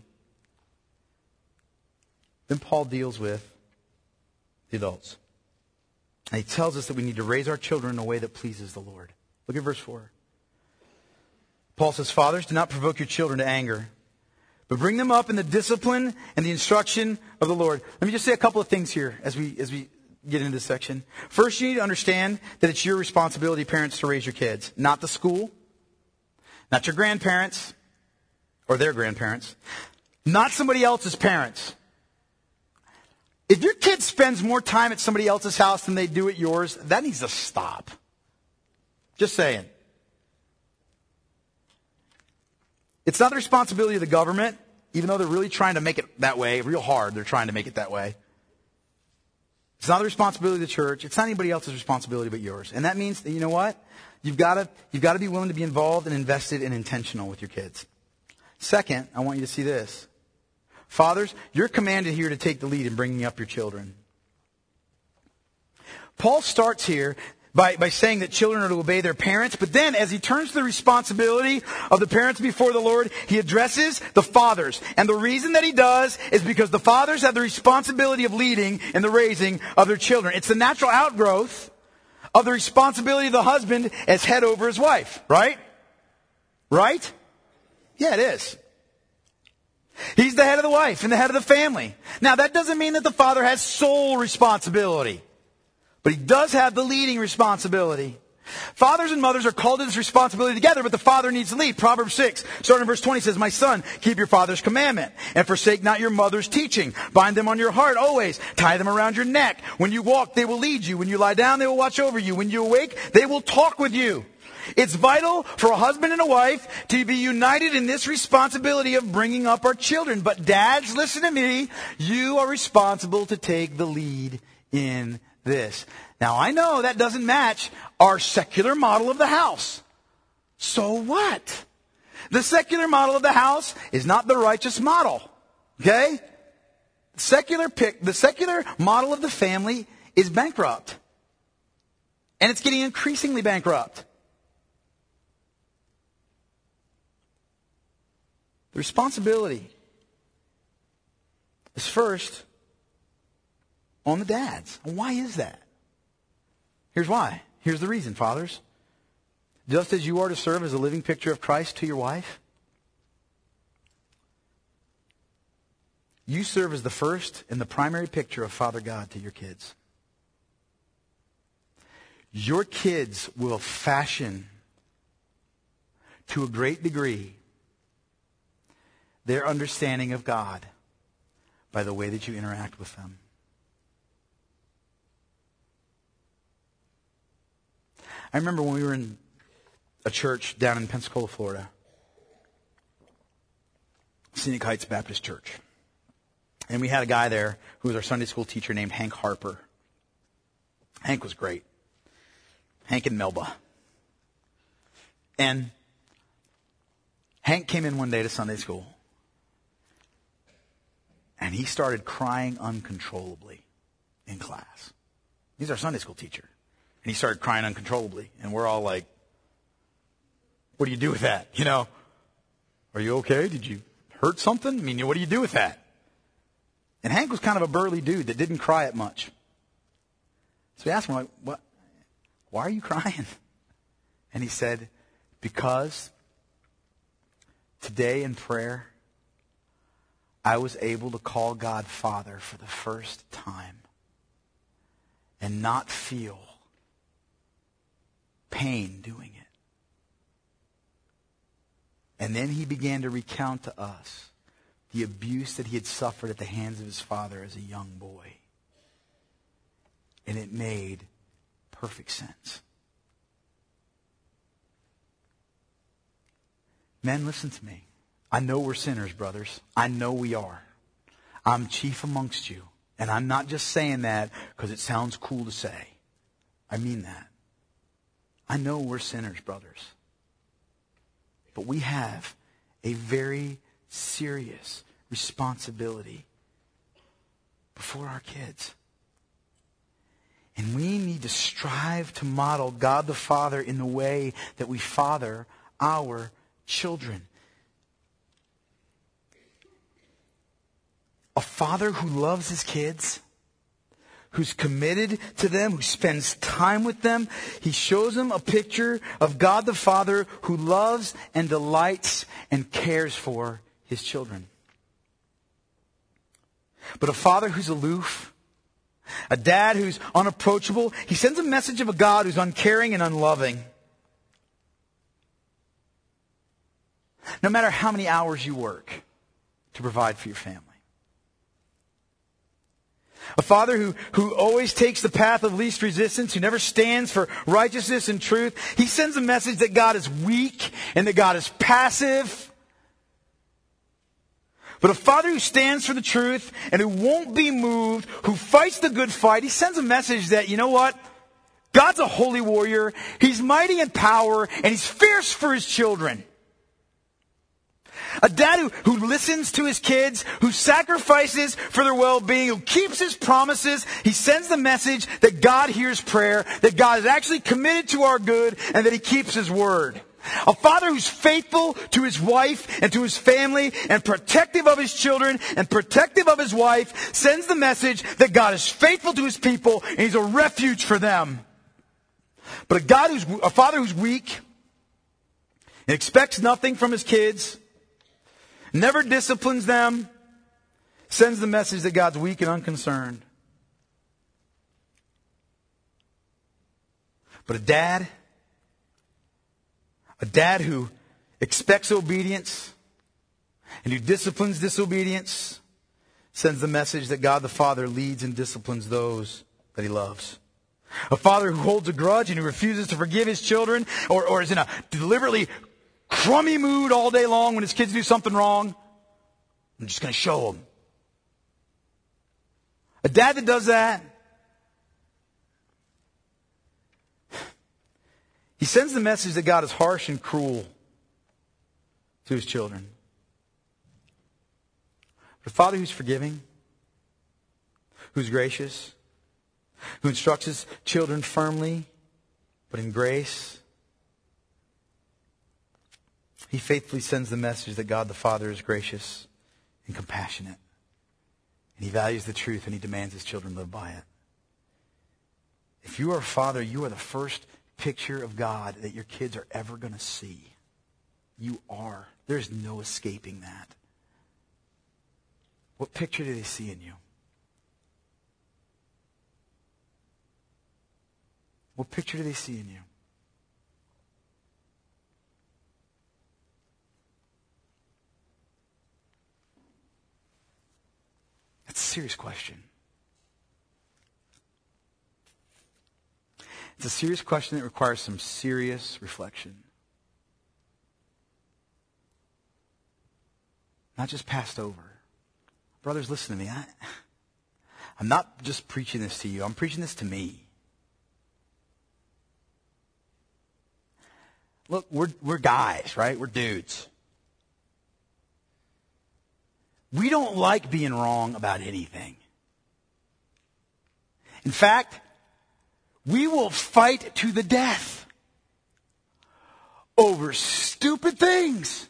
then Paul deals with the adults. And he tells us that we need to raise our children in a way that pleases the Lord. Look at verse four. Paul says, fathers, do not provoke your children to anger, but bring them up in the discipline and the instruction of the Lord. Let me just say a couple of things here as we as we get into this section. First, you need to understand that it's your responsibility, parents, to raise your kids. Not the school, not your grandparents or their grandparents, not somebody else's parents. If your kid spends more time at somebody else's house than they do at yours, that needs to stop. Just saying. It's not the responsibility of the government, even though they're really trying to make it that way, real hard, they're trying to make it that way. It's not the responsibility of the church. It's not anybody else's responsibility but yours. And that means that, you know what? You've got to, you've got to be willing to be involved and invested and intentional with your kids. Second, I want you to see this. Fathers, you're commanded here to take the lead in bringing up your children. Paul starts here by, by saying that children are to obey their parents, but then as he turns to the responsibility of the parents before the Lord, he addresses the fathers. And the reason that he does is because the fathers have the responsibility of leading in the raising of their children. It's the natural outgrowth of the responsibility of the husband as head over his wife, right? Right? Yeah, it is. He's the head of the wife and the head of the family. Now, that doesn't mean that the father has sole responsibility, but he does have the leading responsibility. Fathers and mothers are called to this responsibility together, but the father needs to lead. Proverbs six, starting in verse twenty, says, "My son, keep your father's commandment, and forsake not your mother's teaching. Bind them on your heart always. Tie them around your neck. When you walk, they will lead you. When you lie down, they will watch over you. When you awake, they will talk with you." It's vital for a husband and a wife to be united in this responsibility of bringing up our children. But dads, listen to me. You are responsible to take the lead in this. Now, I know that doesn't match our secular model of the house. So what? The secular model of the house is not the righteous model. Okay? Secular pick, the secular model of the family is bankrupt. And it's getting increasingly bankrupt. The responsibility is first on the dads. Why is that? Here's why. Here's the reason, fathers. Just as you are to serve as a living picture of Christ to your wife, you serve as the first and the primary picture of Father God to your kids. Your kids will fashion, to a great degree, their understanding of God by the way that you interact with them. I remember when we were in a church down in Pensacola, Florida, Scenic Heights Baptist Church. And we had a guy there who was our Sunday school teacher named Hank Harper. Hank was great. Hank and Melba. And Hank came in one day to Sunday school. And he started crying uncontrollably in class. He's our Sunday school teacher. And he started crying uncontrollably. And we're all like, what do you do with that? You know, are you okay? Did you hurt something? I mean, what do you do with that? And Hank was kind of a burly dude that didn't cry at much. So we asked him, like, what? Why are you crying? And he said, because today in prayer, I was able to call God Father for the first time and not feel pain doing it. And then he began to recount to us the abuse that he had suffered at the hands of his father as a young boy. And it made perfect sense. Men, listen to me. I know we're sinners, brothers. I know we are. I'm chief amongst you. And I'm not just saying that because it sounds cool to say. I mean that. I know we're sinners, brothers. But we have a very serious responsibility before our kids. And we need to strive to model God the Father in the way that we father our children. A father who loves his kids, who's committed to them, who spends time with them, he shows them a picture of God the Father who loves and delights and cares for his children. But a father who's aloof, a dad who's unapproachable, he sends a message of a God who's uncaring and unloving. No matter how many hours you work to provide for your family. A father who, who always takes the path of least resistance, who never stands for righteousness and truth. He sends a message that God is weak and that God is passive. But a father who stands for the truth and who won't be moved, who fights the good fight, he sends a message that, you know what? God's a holy warrior. He's mighty in power and he's fierce for his children. A dad who, who listens to his kids, who sacrifices for their well-being, who keeps his promises. He sends the message that God hears prayer, that God is actually committed to our good, and that he keeps his word. A father who's faithful to his wife and to his family and protective of his children and protective of his wife sends the message that God is faithful to his people and he's a refuge for them. But a God who's a father who's weak and expects nothing from his kids, never disciplines them, sends the message that God's weak and unconcerned. But a dad A dad who expects obedience and who disciplines disobedience sends the message that God the Father leads and disciplines those that he loves. A father who holds a grudge and who refuses to forgive his children or, or is in a deliberately crummy mood all day long when his kids do something wrong. I'm just going to show them. A dad that does that, he sends the message that God is harsh and cruel to his children. But a father who's forgiving, who's gracious, who instructs his children firmly, but in grace, he faithfully sends the message that God the Father is gracious and compassionate. And he values the truth and he demands his children live by it. If you are a father, you are the first picture of God that your kids are ever going to see. You are. There's no escaping that. What picture do they see in you? What picture do they see in you? That's a serious question. It's a serious question that requires some serious reflection. Not just passed over. Brothers, listen to me. I, I'm not just preaching this to you. I'm preaching this to me. Look, we're, we're guys, right? We're dudes. We don't like being wrong about anything. In fact, we will fight to the death over stupid things.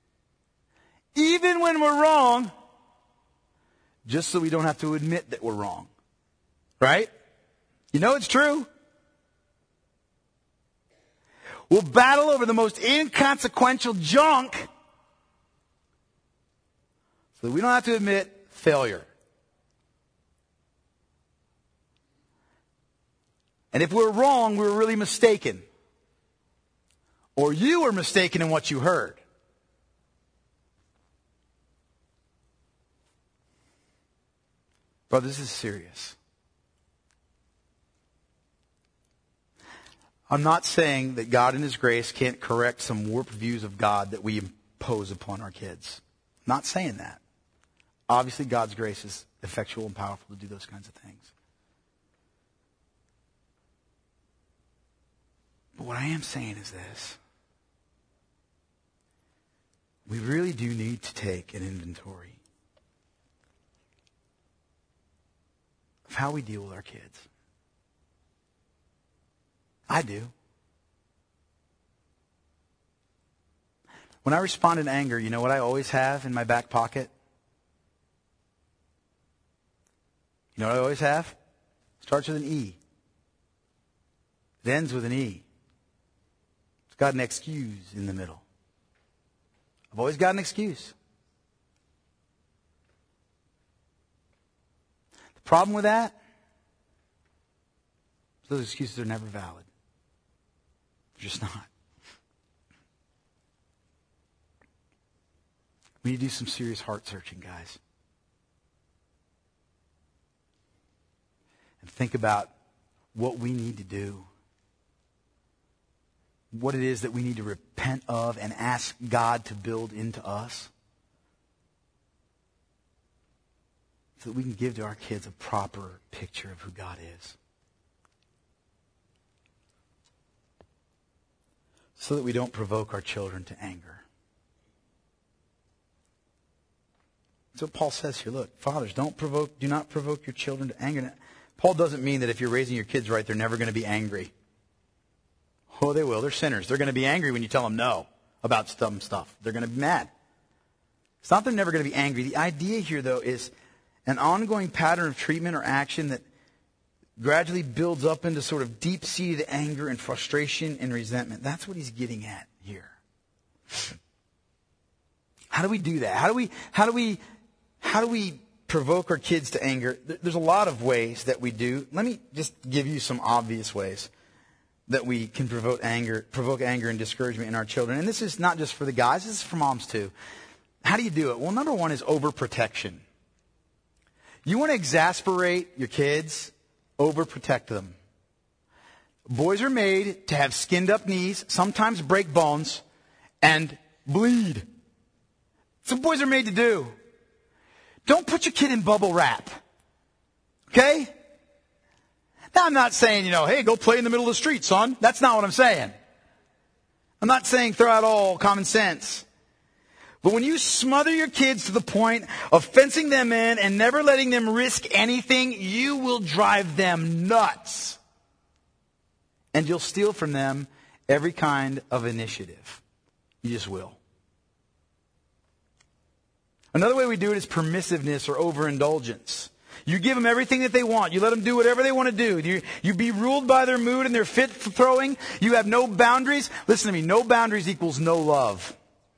Even when we're wrong, just so we don't have to admit that we're wrong. Right? You know it's true. We'll battle over the most inconsequential junk so that we don't have to admit failure. And if we're wrong, we're really mistaken. Or you were mistaken in what you heard. Brother, this is serious. I'm not saying that God in His grace can't correct some warped views of God that we impose upon our kids. I'm not saying that. Obviously, God's grace is effectual and powerful to do those kinds of things. But what I am saying is this. We really do need to take an inventory of how we deal with our kids. I do. When I respond in anger, you know what I always have in my back pocket? You know what I always have? Starts with an E. It ends with an E. It's got an excuse in the middle. I've always got an excuse. The problem with that is those excuses are never valid. They're just not. We need to do some serious heart searching, guys. And think about what we need to do. What it is that we need to repent of and ask God to build into us. So that we can give to our kids a proper picture of who God is. So that we don't provoke our children to anger. That's what Paul says here. Look, fathers, don't provoke, do not provoke your children to anger. Paul doesn't mean that if you're raising your kids right, they're never going to be angry. Oh, they will. They're sinners. They're going to be angry when you tell them no about some stuff. They're going to be mad. It's not they're never going to be angry. The idea here, though, is an ongoing pattern of treatment or action that gradually builds up into sort of deep-seated anger and frustration and resentment. That's what he's getting at here. How do we do that? How do we, how do we, how do we provoke our kids to anger? There's a lot of ways that we do. Let me just give you some obvious ways that we can provoke anger, provoke anger and discouragement in our children. And this is not just for the guys, this is for moms too. How do you do it? Well, number one is overprotection. You want to exasperate your kids, overprotect them. Boys are made to have skinned up knees, sometimes break bones, and bleed. That's what boys are made to do. Don't put your kid in bubble wrap. Okay? Now, I'm not saying, you know, hey, go play in the middle of the street, son. That's not what I'm saying. I'm not saying throw out all common sense. But when you smother your kids to the point of fencing them in and never letting them risk anything, you will drive them nuts. And you'll steal from them every kind of initiative. You just will. Another way we do it is permissiveness or overindulgence. You give them everything that they want. You let them do whatever they want to do. You, you be ruled by their mood and their fit for throwing. You have no boundaries. Listen to me. No boundaries equals no love.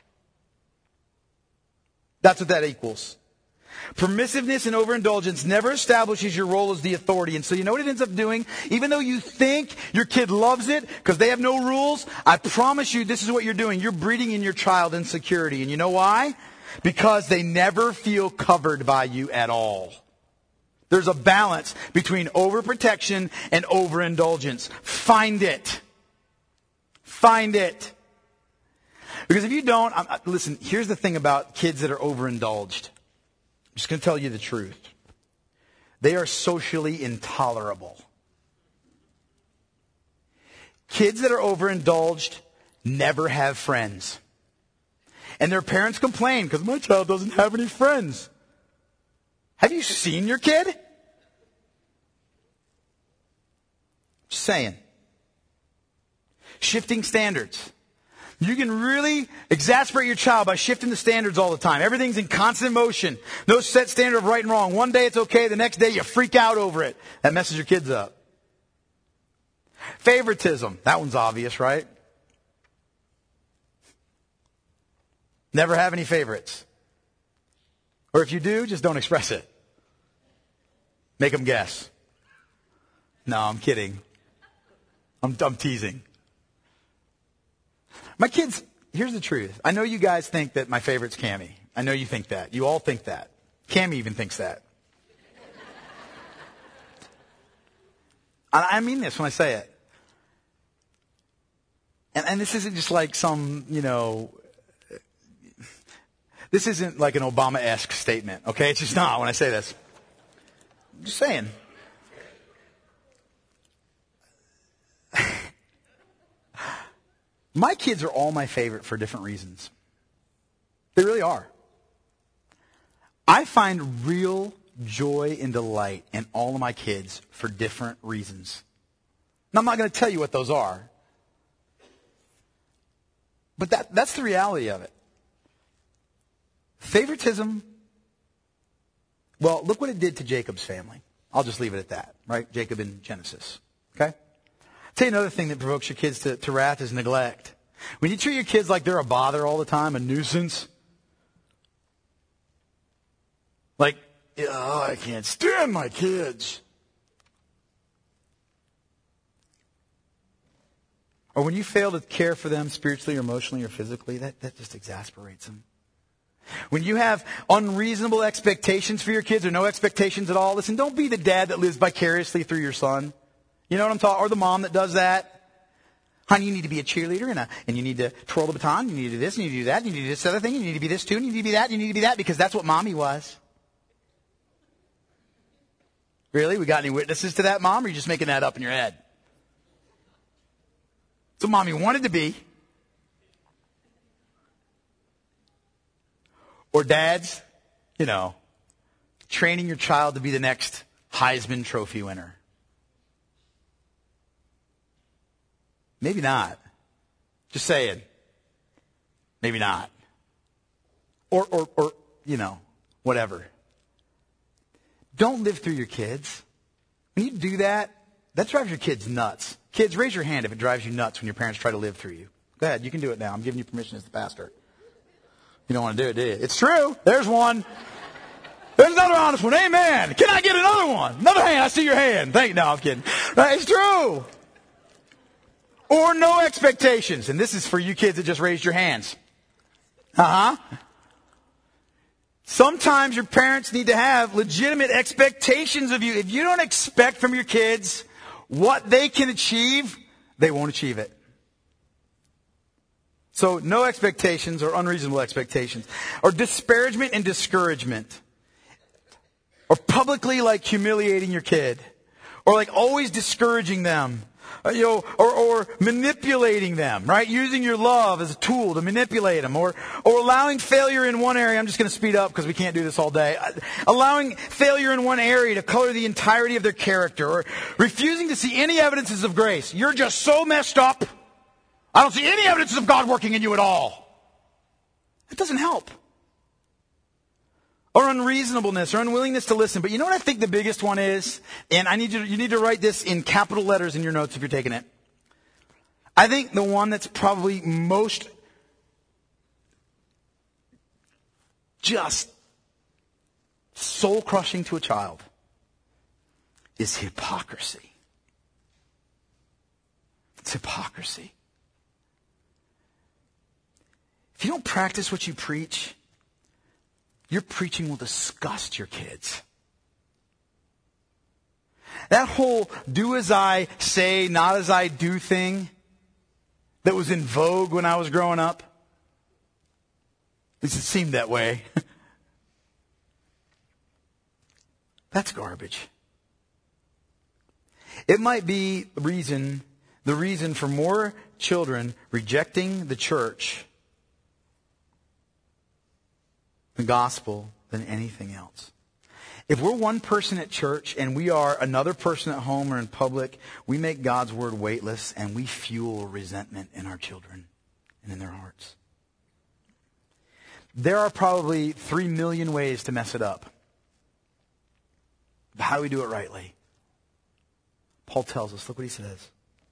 That's what that equals. Permissiveness and overindulgence never establishes your role as the authority. And so you know what it ends up doing? Even though you think your kid loves it because they have no rules, I promise you this is what you're doing. You're breeding in your child insecurity. And you know why? Because they never feel covered by you at all. There's a balance between overprotection and overindulgence. Find it. Find it. Because if you don't, I'm, listen, here's the thing about kids that are overindulged. I'm just going to tell you the truth. They are socially intolerable. Kids that are overindulged never have friends. And their parents complain because my child doesn't have any friends. Have you seen your kid? Just saying. Shifting standards. You can really exasperate your child by shifting the standards all the time. Everything's in constant motion. No set standard of right and wrong. One day it's okay, the next day you freak out over it. That messes your kids up. Favoritism. That one's obvious, right? Never have any favorites. Or if you do, just don't express it. Make them guess. No, I'm kidding. I'm, I'm teasing. My kids, here's the truth. I know you guys think that my favorite's Cammie. I know you think that. You all think that. Cammie even thinks that. I, I mean this when I say it. And, and this isn't just like some, you know, this isn't like an Obama-esque statement, okay? It's just not when I say this. I'm just saying. My kids are all my favorite for different reasons. They really are. I find real joy and delight in all of my kids for different reasons. Now, I'm not going to tell you what those are. But that, that's the reality of it. Favoritism, well, look what it did to Jacob's family. I'll just leave it at that, right? Jacob in Genesis, okay? I'll tell you another thing that provokes your kids to, to wrath is neglect. When you treat your kids like they're a bother all the time, a nuisance, like, oh, I can't stand my kids. Or when you fail to care for them spiritually or emotionally or physically, that, that just exasperates them. When you have unreasonable expectations for your kids or no expectations at all, listen, don't be the dad that lives vicariously through your son. You know what I'm talking, or the mom that does that. Honey, you need to be a cheerleader and, a, and you need to twirl the baton. You need to do this, and you need to do that, and you need to do this other thing, and you need to be this too, and you need to be that, and you need to be that, because that's what mommy was. Really? We got any witnesses to that, mom, or are you just making that up in your head? That's what mommy wanted to be. Or dads, you know, training your child to be the next Heisman Trophy winner. Maybe not. Just saying. Maybe not. Or, or, or, you know, whatever. Don't live through your kids. When you do that, that drives your kids nuts. Kids, raise your hand if it drives you nuts when your parents try to live through you. Go ahead, you can do it now. I'm giving you permission as the pastor. You don't want to do it, do you? It's true. There's one. There's another honest one. Amen. Can I get another one? Another hand. I see your hand. Thank you. No, I'm kidding. Right, it's true. Or no expectations. And this is for you kids that just raised your hands. Uh-huh. Sometimes your parents need to have legitimate expectations of you. If you don't expect from your kids what they can achieve, they won't achieve it. So no expectations or unreasonable expectations. Or disparagement and discouragement. Or publicly like humiliating your kid. Or like always discouraging them. Uh, you know, or, or manipulating them, right? Using your love as a tool to manipulate them. Or, or allowing failure in one area. I'm just going to speed up because we can't do this all day. Uh, allowing failure in one area to color the entirety of their character. Or refusing to see any evidences of grace. You're just so messed up. I don't see any evidences of God working in you at all. That doesn't help. Or unreasonableness or unwillingness to listen. But you know what I think the biggest one is? And I need you to, you need to write this in capital letters in your notes if you're taking it. I think the one that's probably most just soul crushing to a child is hypocrisy. It's hypocrisy. If you don't practice what you preach, your preaching will disgust your kids. That whole do as I say, not as I do thing that was in vogue when I was growing up. At least it seemed that way. That's garbage. It might be the reason, the reason for more children rejecting the church, the gospel, than anything else. If we're one person at church and we are another person at home or in public, we make God's word weightless and we fuel resentment in our children and in their hearts. There are probably three million ways to mess it up. But how do we do it rightly? Paul tells us, look what he says.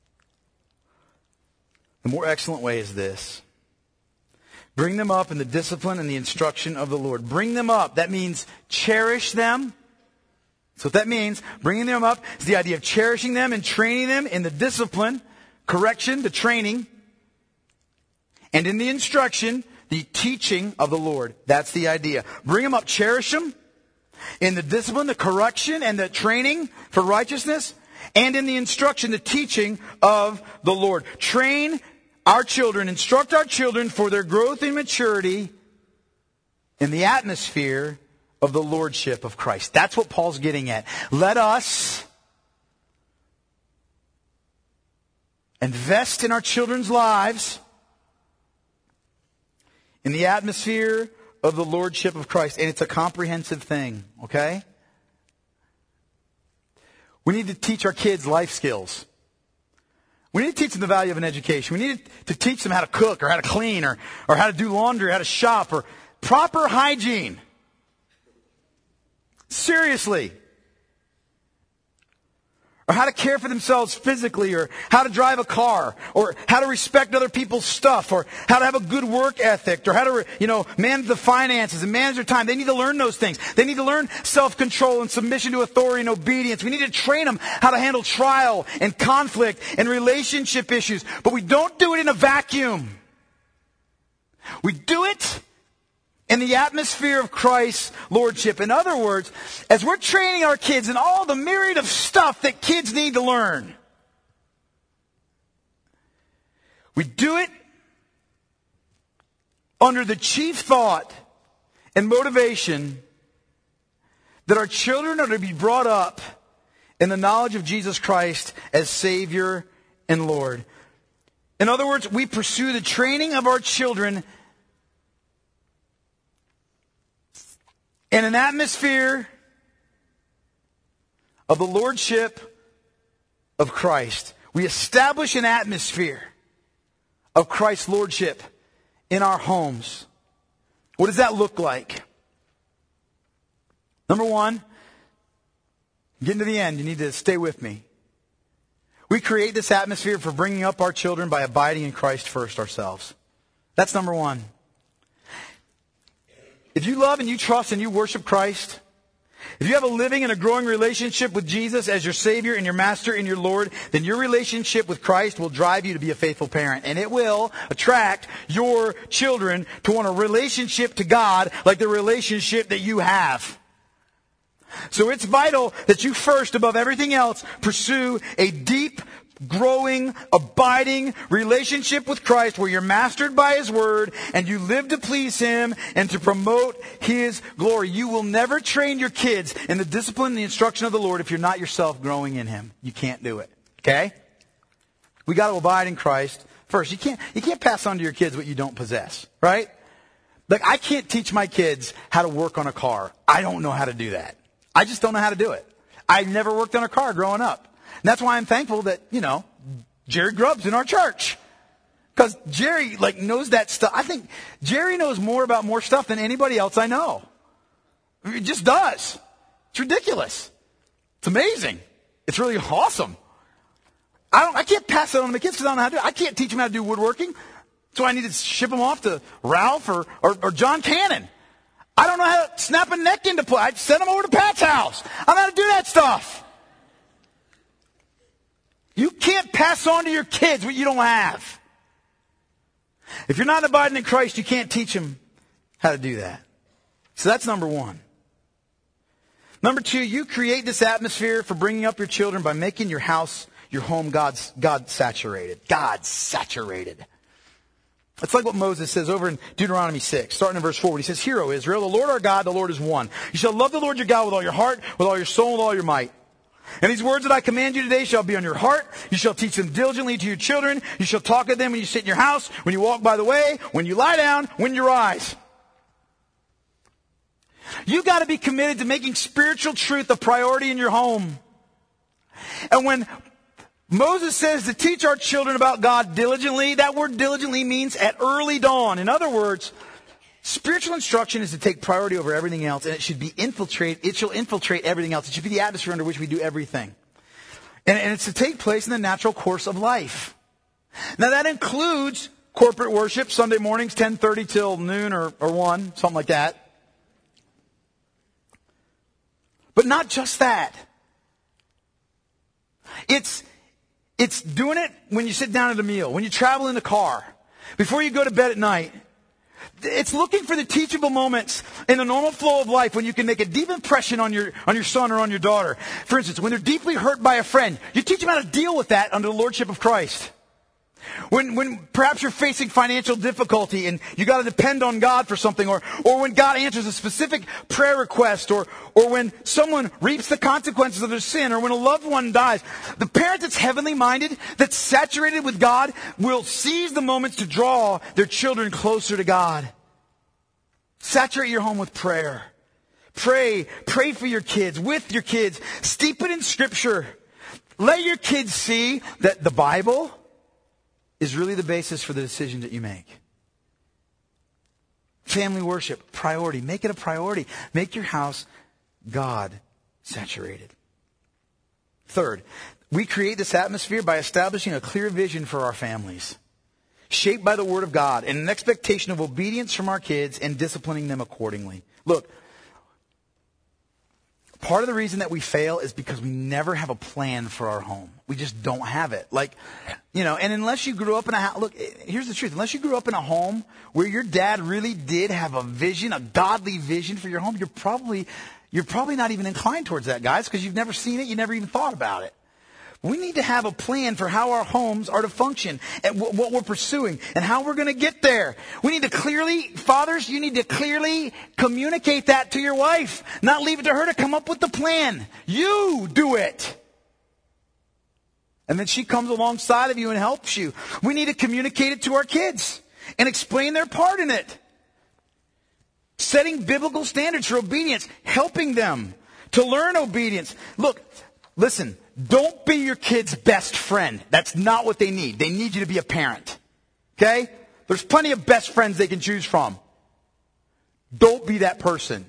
The more excellent way is this. Bring them up in the discipline and the instruction of the Lord. Bring them up. That means cherish them. So what that means, bringing them up, is the idea of cherishing them and training them in the discipline, correction, the training, and in the instruction, the teaching of the Lord. That's the idea. Bring them up, cherish them in the discipline, the correction, and the training for righteousness, and in the instruction, the teaching of the Lord. Train our children, instruct our children for their growth and maturity in the atmosphere of the lordship of Christ. That's what Paul's getting at. Let us invest in our children's lives in the atmosphere of the lordship of Christ. And it's a comprehensive thing, okay? We need to teach our kids life skills. We need to teach them the value of an education. We need to teach them how to cook or how to clean or, or how to do laundry or how to shop or proper hygiene. Seriously. Or how to care for themselves physically, or how to drive a car, or how to respect other people's stuff, or how to have a good work ethic, or how to, you know, manage the finances and manage their time. They need to learn those things. They need to learn self-control and submission to authority and obedience. We need to train them how to handle trial and conflict and relationship issues. But we don't do it in a vacuum. We do it in the atmosphere of Christ's lordship. In other words, as we're training our kids in all the myriad of stuff that kids need to learn, we do it under the chief thought and motivation that our children are to be brought up in the knowledge of Jesus Christ as Savior and Lord. In other words, we pursue the training of our children in an atmosphere of the lordship of Christ. We establish an atmosphere of Christ's lordship in our homes. What does that look like? Number one, getting to the end, you need to stay with me. We create this atmosphere for bringing up our children by abiding in Christ first ourselves. That's number one. If you love and you trust and you worship Christ, if you have a living and a growing relationship with Jesus as your Savior and your Master and your Lord, then your relationship with Christ will drive you to be a faithful parent. And it will attract your children to want a relationship to God like the relationship that you have. So it's vital that you first, above everything else, pursue a deep, growing, abiding relationship with Christ where you're mastered by His Word and you live to please Him and to promote His glory. You will never train your kids in the discipline and the instruction of the Lord if you're not yourself growing in Him. You can't do it. Okay? We got to abide in Christ first. You can't, you can't pass on to your kids what you don't possess. Right? Like, I can't teach my kids how to work on a car. I don't know how to do that. I just don't know how to do it. I never worked on a car growing up. And that's why I'm thankful that, you know, Jerry Grubb's in our church. Because Jerry, like, knows that stuff. I think Jerry knows more about more stuff than anybody else I know. It just does. It's ridiculous. It's amazing. It's really awesome. I don't, I can't pass it on to my kids because I don't know how to do it. I can't teach them how to do woodworking. So I need to ship them off to Ralph or, or, or John Cannon. I don't know how to snap a neck into place. I'd send them over to Pat's house. I don't know how to do that stuff. You can't pass on to your kids what you don't have. If you're not abiding in Christ, you can't teach them how to do that. So that's number one. Number two, you create this atmosphere for bringing up your children by making your house, your home, God's, God saturated. God saturated. It's like what Moses says over in Deuteronomy six, starting in verse four. He says, "Hear, O Israel, the Lord our God, the Lord is one. You shall love the Lord your God with all your heart, with all your soul, and with all your might. And these words that I command you today shall be on your heart. You shall teach them diligently to your children. You shall talk of them when you sit in your house, when you walk by the way, when you lie down, when you rise." You got to be committed to making spiritual truth a priority in your home. And when Moses says to teach our children about God diligently, that word diligently means at early dawn. In other words, spiritual instruction is to take priority over everything else, and it should be infiltrate. It shall infiltrate everything else. It should be the atmosphere under which we do everything. And, and it's to take place in the natural course of life. Now that includes corporate worship, Sunday mornings, ten thirty till noon or, or one, something like that. But not just that. It's It's doing it when you sit down at a meal, when you travel in the car, before you go to bed at night. It's looking for the teachable moments in the normal flow of life when you can make a deep impression on your, on your son or on your daughter. For instance, when they're deeply hurt by a friend, you teach them how to deal with that under the lordship of Christ. When, when perhaps you're facing financial difficulty and you got to depend on God for something, or, or when God answers a specific prayer request, or, or when someone reaps the consequences of their sin, or when a loved one dies, the parent that's heavenly minded, that's saturated with God, will seize the moments to draw their children closer to God. Saturate your home with prayer. Pray. Pray for your kids, with your kids. Steep it in Scripture. Let your kids see that the Bible is really the basis for the decision that you make. Family worship, priority. Make it a priority. Make your house God saturated. Third, we create this atmosphere by establishing a clear vision for our families, shaped by the Word of God, and an expectation of obedience from our kids and disciplining them accordingly. Look, part of the reason that we fail is because we never have a plan for our home. We just don't have it. Like, you know, and unless you grew up in a house, look, here's the truth. Unless you grew up in a home where your dad really did have a vision, a godly vision for your home, you're probably, you're probably not even inclined towards that, guys, because you've never seen it. You never even thought about it. We need to have a plan for how our homes are to function and w- what we're pursuing and how we're going to get there. We need to clearly, fathers, you need to clearly communicate that to your wife. Not leave it to her to come up with the plan. You do it. And then she comes alongside of you and helps you. We need to communicate it to our kids and explain their part in it. Setting biblical standards for obedience. Helping them to learn obedience. Look, listen, don't be your kid's best friend. That's not what they need. They need you to be a parent. Okay? There's plenty of best friends they can choose from. Don't be that person.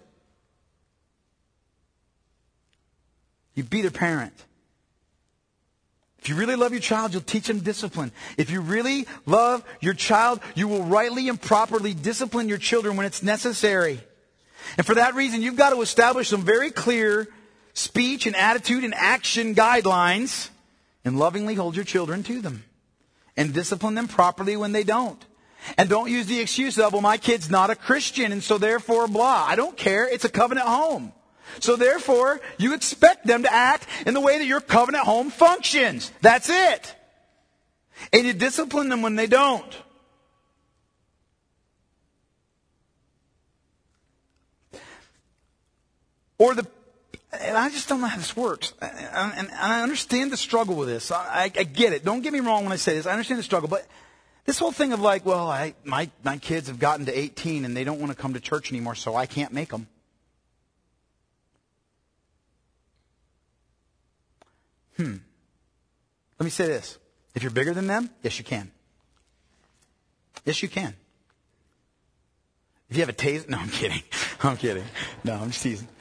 You be their parent. If you really love your child, you'll teach them discipline. If you really love your child, you will rightly and properly discipline your children when it's necessary. And for that reason, you've got to establish some very clear speech and attitude and action guidelines and lovingly hold your children to them. And discipline them properly when they don't. And don't use the excuse of, well, my kid's not a Christian and so therefore blah. I don't care. It's a covenant home. So therefore, you expect them to act in the way that your covenant home functions. That's it. And you discipline them when they don't. Or the, and I just don't know how this works. And, and I understand the struggle with this. I, I get it. Don't get me wrong when I say this. I understand the struggle. But this whole thing of like, well, I, my, my kids have gotten to eighteen and they don't want to come to church anymore, so I can't make them. Hmm. Let me say this. If you're bigger than them, yes, you can. Yes, you can. If you have a taser... No, I'm kidding. I'm kidding. No, I'm just teasing.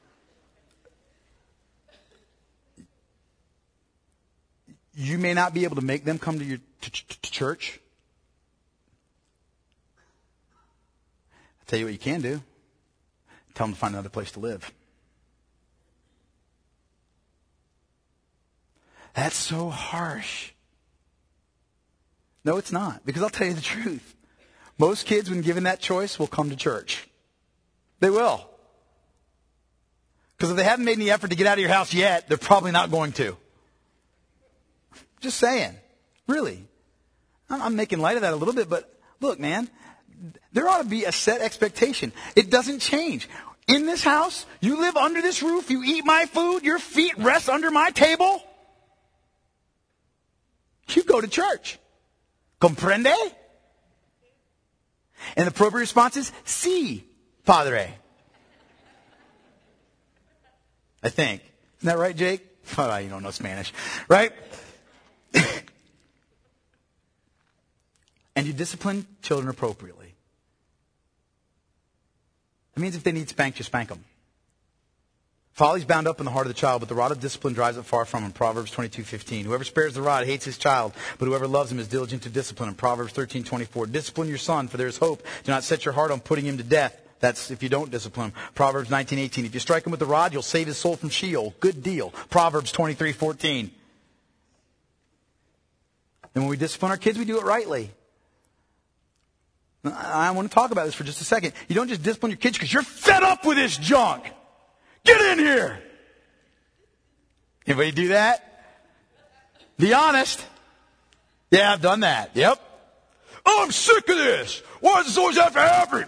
You may not be able to make them come to your to, to, to church. I'll tell you what you can do. Tell them to find another place to live. That's so harsh. No, it's not. Because I'll tell you the truth. Most kids, when given that choice, will come to church. They will. Because if they haven't made any effort to get out of your house yet, they're probably not going to. Just saying. Really. I'm making light of that a little bit, but look, man, there ought to be a set expectation. It doesn't change. In this house, you live under this roof, you eat my food, your feet rest under my table. You go to church. Comprende? And the appropriate response is, sí, padre. I think. Isn't that right, Jake? Oh, you don't know Spanish. Right? And you discipline children appropriately. That means if they need spanked, you spank them. Folly's bound up in the heart of the child, but the rod of discipline drives it far from him. Proverbs twenty-two fifteen. Whoever spares the rod hates his child, but whoever loves him is diligent to discipline him. Proverbs thirteen twenty-four. Discipline your son, for there is hope. Do not set your heart on putting him to death. That's if you don't discipline him. Proverbs nineteen eighteen. If you strike him with the rod, you'll save his soul from Sheol. Good deal. Proverbs twenty-three fourteen. And when we discipline our kids, we do it rightly. I want to talk about this for just a second. You don't just discipline your kids because you're fed up with this junk. Get in here. Anybody do that? Be honest. Yeah, I've done that. Yep. Oh, I'm sick of this. Why does this always have to happen?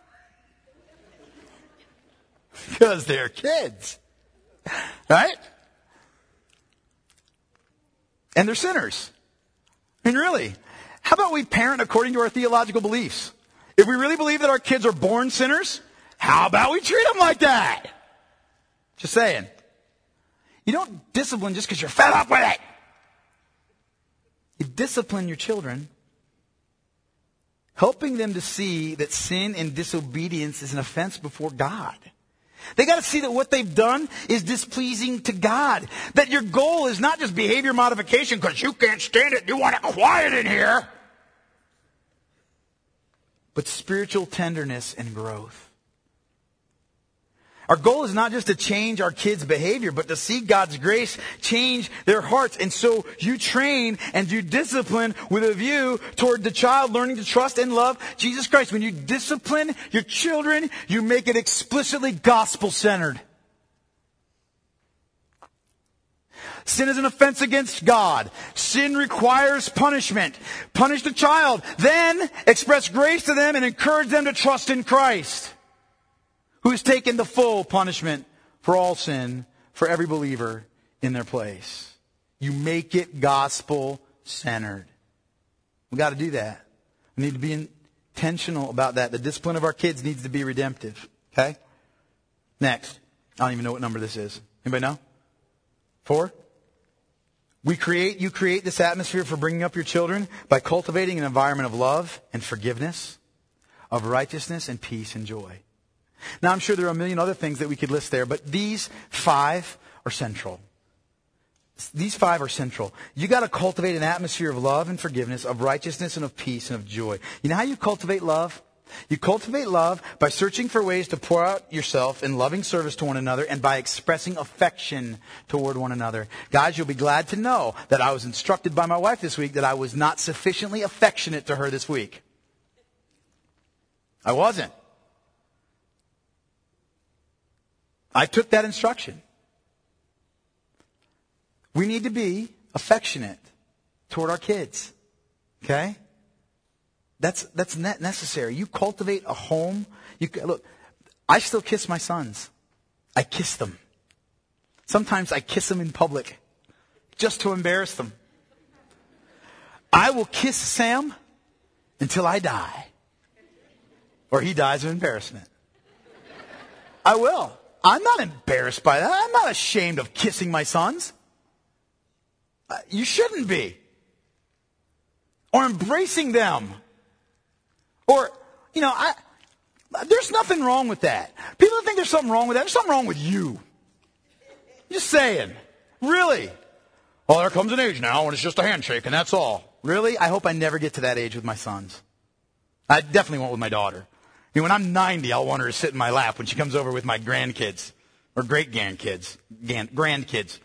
Because they're kids. Right? And they're sinners. I mean, really. How about we parent according to our theological beliefs? If we really believe that our kids are born sinners, how about we treat them like that? Just saying. You don't discipline just because you're fed up with it. You discipline your children, helping them to see that sin and disobedience is an offense before God. They got to see that what they've done is displeasing to God. That your goal is not just behavior modification because you can't stand it, you want it quiet in here. But spiritual tenderness and growth. Our goal is not just to change our kids' behavior, but to see God's grace change their hearts. And so you train and you discipline with a view toward the child learning to trust and love Jesus Christ. When you discipline your children, you make it explicitly gospel-centered. Sin is an offense against God. Sin requires punishment. Punish the child. Then express grace to them and encourage them to trust in Christ, who has taken the full punishment for all sin for every believer in their place. You make it gospel-centered. We got to do that. We need to be intentional about that. The discipline of our kids needs to be redemptive. Okay? Next. I don't even know what number this is. Anybody know? Four? We create, you create this atmosphere for bringing up your children by cultivating an environment of love and forgiveness, of righteousness and peace and joy. Now, I'm sure there are a million other things that we could list there, but these five are central. These five are central. You got to cultivate an atmosphere of love and forgiveness, of righteousness and of peace and of joy. You know how you cultivate love? You cultivate love by searching for ways to pour out yourself in loving service to one another and by expressing affection toward one another. Guys, you'll be glad to know that I was instructed by my wife this week that I was not sufficiently affectionate to her this week. I wasn't. I took that instruction. We need to be affectionate toward our kids. Okay? That's that's net necessary. You cultivate a home. You look, I still kiss my sons. I kiss them. Sometimes I kiss them in public just to embarrass them. I will kiss Sam until I die. Or he dies of embarrassment. I will. I'm not embarrassed by that. I'm not ashamed of kissing my sons. Uh, you shouldn't be. Or embracing them. Or, you know, I, there's nothing wrong with that. People think there's something wrong with that. There's something wrong with you. Just saying. Really. Well, there comes an age now when it's just a handshake and that's all. Really? I hope I never get to that age with my sons. I definitely won't with my daughter. I mean, when I'm ninety, I'll want her to sit in my lap when she comes over with my grandkids. Or great-grandkids. Grandkids.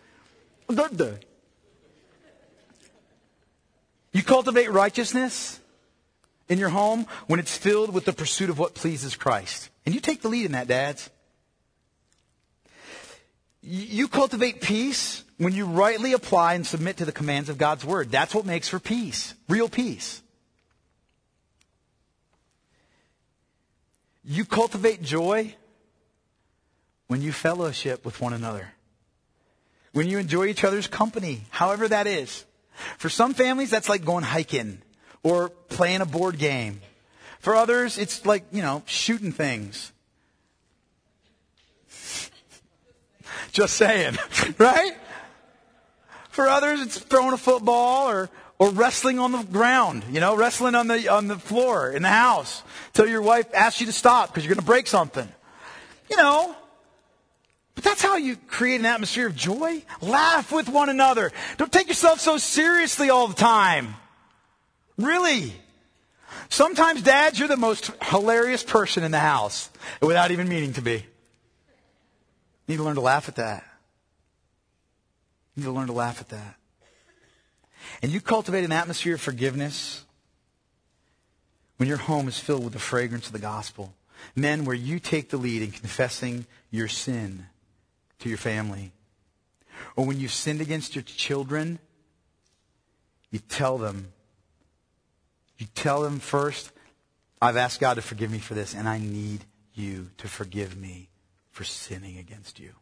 You cultivate righteousness in your home when it's filled with the pursuit of what pleases Christ. And you take the lead in that, dads. You cultivate peace when you rightly apply and submit to the commands of God's word. That's what makes for peace. Real peace. You cultivate joy when you fellowship with one another. When you enjoy each other's company, however that is. For some families, that's like going hiking or playing a board game. For others, it's like, you know, shooting things. Just saying, right? For others, it's throwing a football or or wrestling on the ground, you know, wrestling on the on the floor in the house till your wife asks you to stop because you're going to break something. You know, but that's how you create an atmosphere of joy. Laugh with one another. Don't take yourself so seriously all the time. Really. Sometimes, dads, you're the most hilarious person in the house without even meaning to be. You need to learn to laugh at that. You need to learn to laugh at that. And you cultivate an atmosphere of forgiveness when your home is filled with the fragrance of the gospel. Men, where you take the lead in confessing your sin to your family. Or when you've sinned against your children, you tell them, you tell them first, I've asked God to forgive me for this, and I need you to forgive me for sinning against you.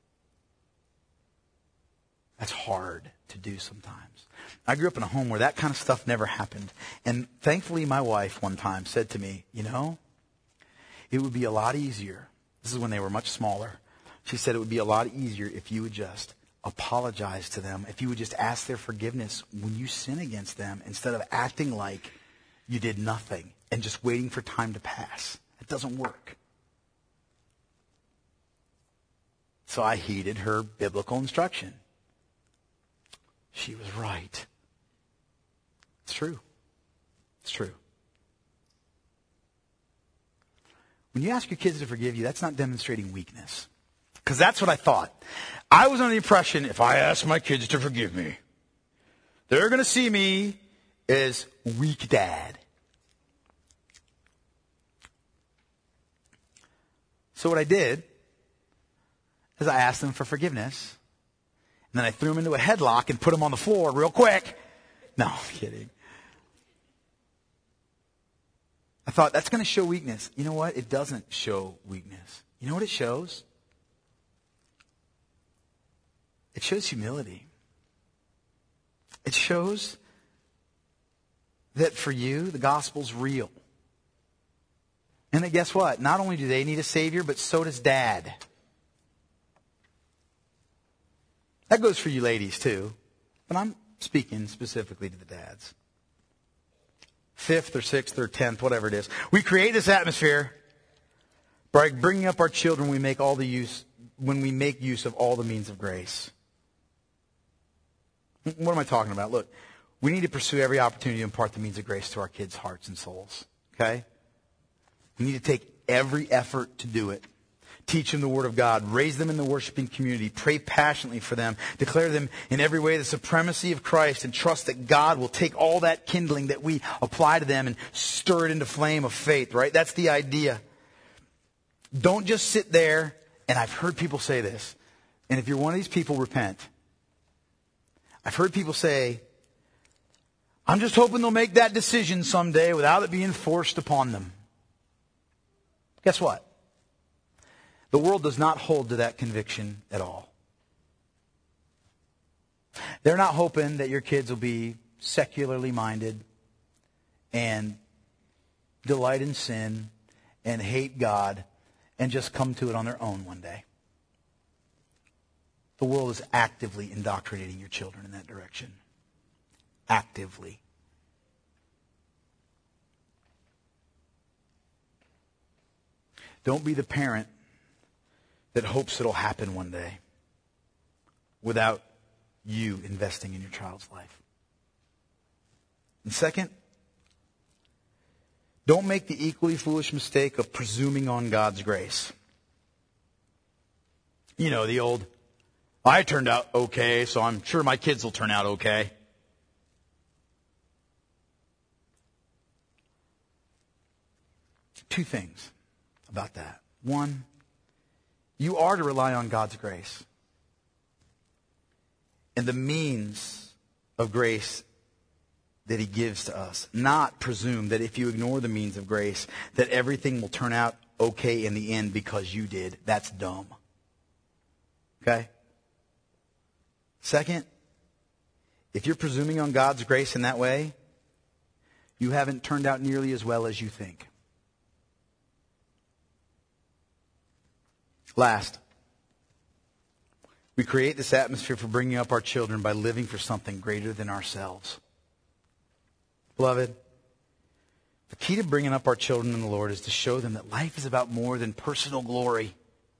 That's hard to do sometimes. I grew up in a home where that kind of stuff never happened. And thankfully, my wife one time said to me, you know, it would be a lot easier. This is when they were much smaller. She said it would be a lot easier if you would just apologize to them, if you would just ask their forgiveness when you sin against them instead of acting like you did nothing and just waiting for time to pass. It doesn't work. So I heeded her biblical instruction. She was right. It's true. It's true. When you ask your kids to forgive you, that's not demonstrating weakness. Because that's what I thought. I was under the impression, if I ask my kids to forgive me, they're going to see me as weak dad. So what I did is I asked them for forgiveness. And then I threw them into a headlock and put them on the floor real quick. No, I'm kidding. I thought, that's going to show weakness. You know what? It doesn't show weakness. You know what it shows? It shows humility. It shows that for you, the gospel's real. And then guess what? Not only do they need a Savior, but so does Dad. That goes for you ladies too. But I'm speaking specifically to the dads. Fifth or sixth or tenth, whatever it is. We create this atmosphere by bringing up our children. We make all the use, when we make use of all the means of grace. What am I talking about? Look, we need to pursue every opportunity to impart the means of grace to our kids' hearts and souls. Okay? We need to take every effort to do it. Teach them the Word of God. Raise them in the worshiping community. Pray passionately for them. Declare them in every way the supremacy of Christ, and trust that God will take all that kindling that we apply to them and stir it into flame of faith, right? That's the idea. Don't just sit there, and I've heard people say this, and if you're one of these people, repent. I've heard people say, I'm just hoping they'll make that decision someday without it being forced upon them. Guess what? The world does not hold to that conviction at all. They're not hoping that your kids will be secularly minded and delight in sin and hate God and just come to it on their own one day. The world is actively indoctrinating your children in that direction. Actively. Don't be the parent that hopes it'll happen one day without you investing in your child's life. And second, don't make the equally foolish mistake of presuming on God's grace. You know, the old, I turned out okay, so I'm sure my kids will turn out okay. Two things about that. One, you are to rely on God's grace. And the means of grace that He gives to us. Not presume that if you ignore the means of grace, that everything will turn out okay in the end because you did. That's dumb. Okay? Second, if you're presuming on God's grace in that way, you haven't turned out nearly as well as you think. Last, we create this atmosphere for bringing up our children by living for something greater than ourselves. Beloved, the key to bringing up our children in the Lord is to show them that life is about more than personal glory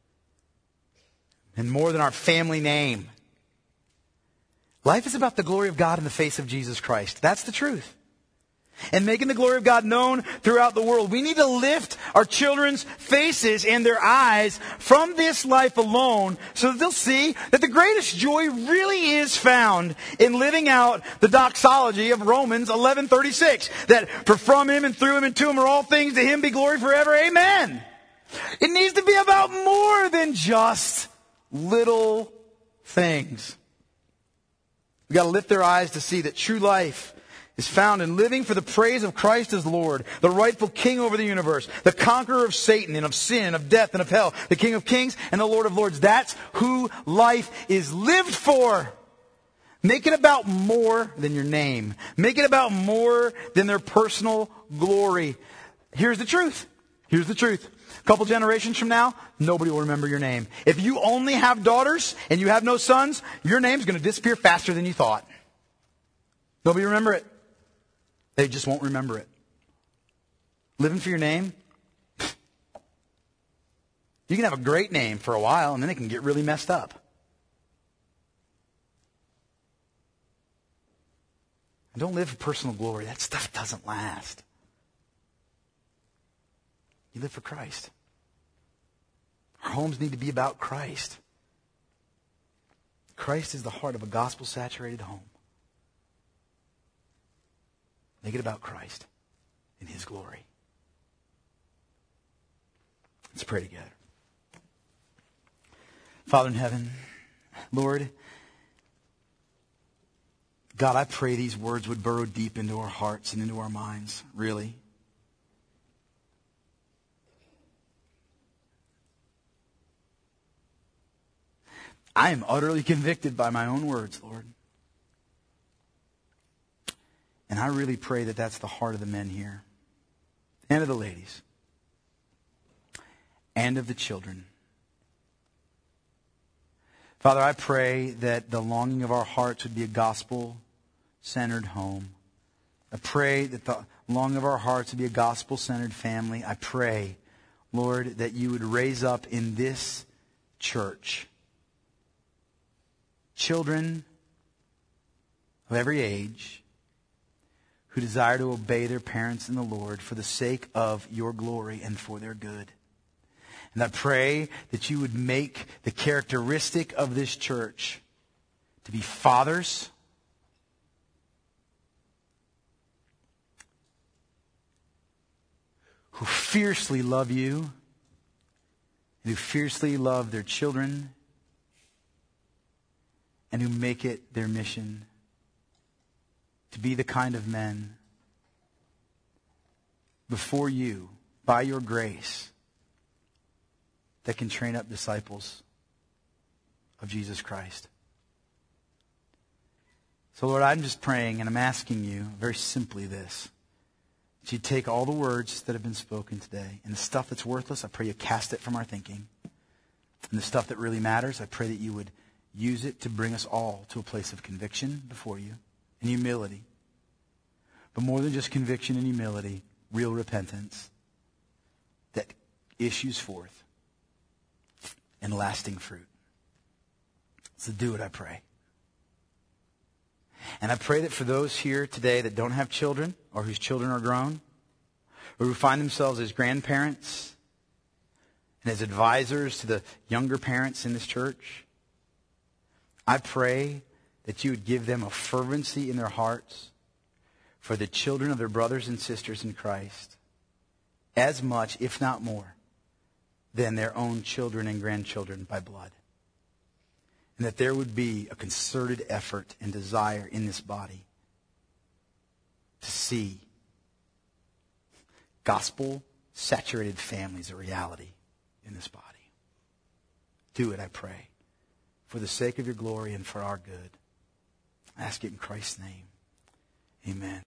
and more than our family name. Life is about the glory of God in the face of Jesus Christ. That's the truth. And making the glory of God known throughout the world. We need to lift our children's faces and their eyes from this life alone so that they'll see that the greatest joy really is found in living out the doxology of Romans eleven thirty-six. That for from Him and through Him and to Him are all things, to Him be glory forever. Amen. It needs to be about more than just little things. We've got to lift their eyes to see that true life is found in living for the praise of Christ as Lord, the rightful King over the universe, the conqueror of Satan and of sin, of death and of hell, the King of kings and the Lord of lords. That's who life is lived for. Make it about more than your name. Make it about more than their personal glory. Here's the truth. Here's the truth. A couple generations from now, nobody will remember your name. If you only have daughters and you have no sons, your name's going to disappear faster than you thought. Nobody will remember it. They just won't remember it. Living for your name, you can have a great name for a while and then it can get really messed up. And don't live for personal glory. That stuff doesn't last. You live for Christ. Our homes need to be about Christ. Christ is the heart of a gospel-saturated home. Make it about Christ and His glory. Let's pray together. Father in heaven, Lord, God, I pray these words would burrow deep into our hearts and into our minds, really. I am utterly convicted by my own words, Lord. And I really pray that that's the heart of the men here and of the ladies. and of the children. Father, I pray that the longing of our hearts would be a gospel-centered home. I pray that the longing of our hearts would be a gospel-centered family. I pray, Lord, that you would raise up in this church children of every age who desire to obey their parents in the Lord for the sake of your glory and for their good. And I pray that you would make the characteristic of this church to be fathers who fiercely love you and who fiercely love their children and who make it their mission to be the kind of men before you, by your grace, that can train up disciples of Jesus Christ. So Lord, I'm just praying and I'm asking you very simply this. That you take all the words that have been spoken today and the stuff that's worthless, I pray you cast it from our thinking. And the stuff that really matters, I pray that you would use it to bring us all to a place of conviction before you and humility. But more than just conviction and humility, real repentance that issues forth and lasting fruit. So do it, I pray. And I pray that for those here today that don't have children or whose children are grown or who find themselves as grandparents and as advisors to the younger parents in this church, I pray that you would give them a fervency in their hearts for the children of their brothers and sisters in Christ as much, if not more, than their own children and grandchildren by blood. And that there would be a concerted effort and desire in this body to see gospel-saturated families a reality in this body. Do it, I pray, for the sake of your glory and for our good. I ask it in Christ's name. Amen.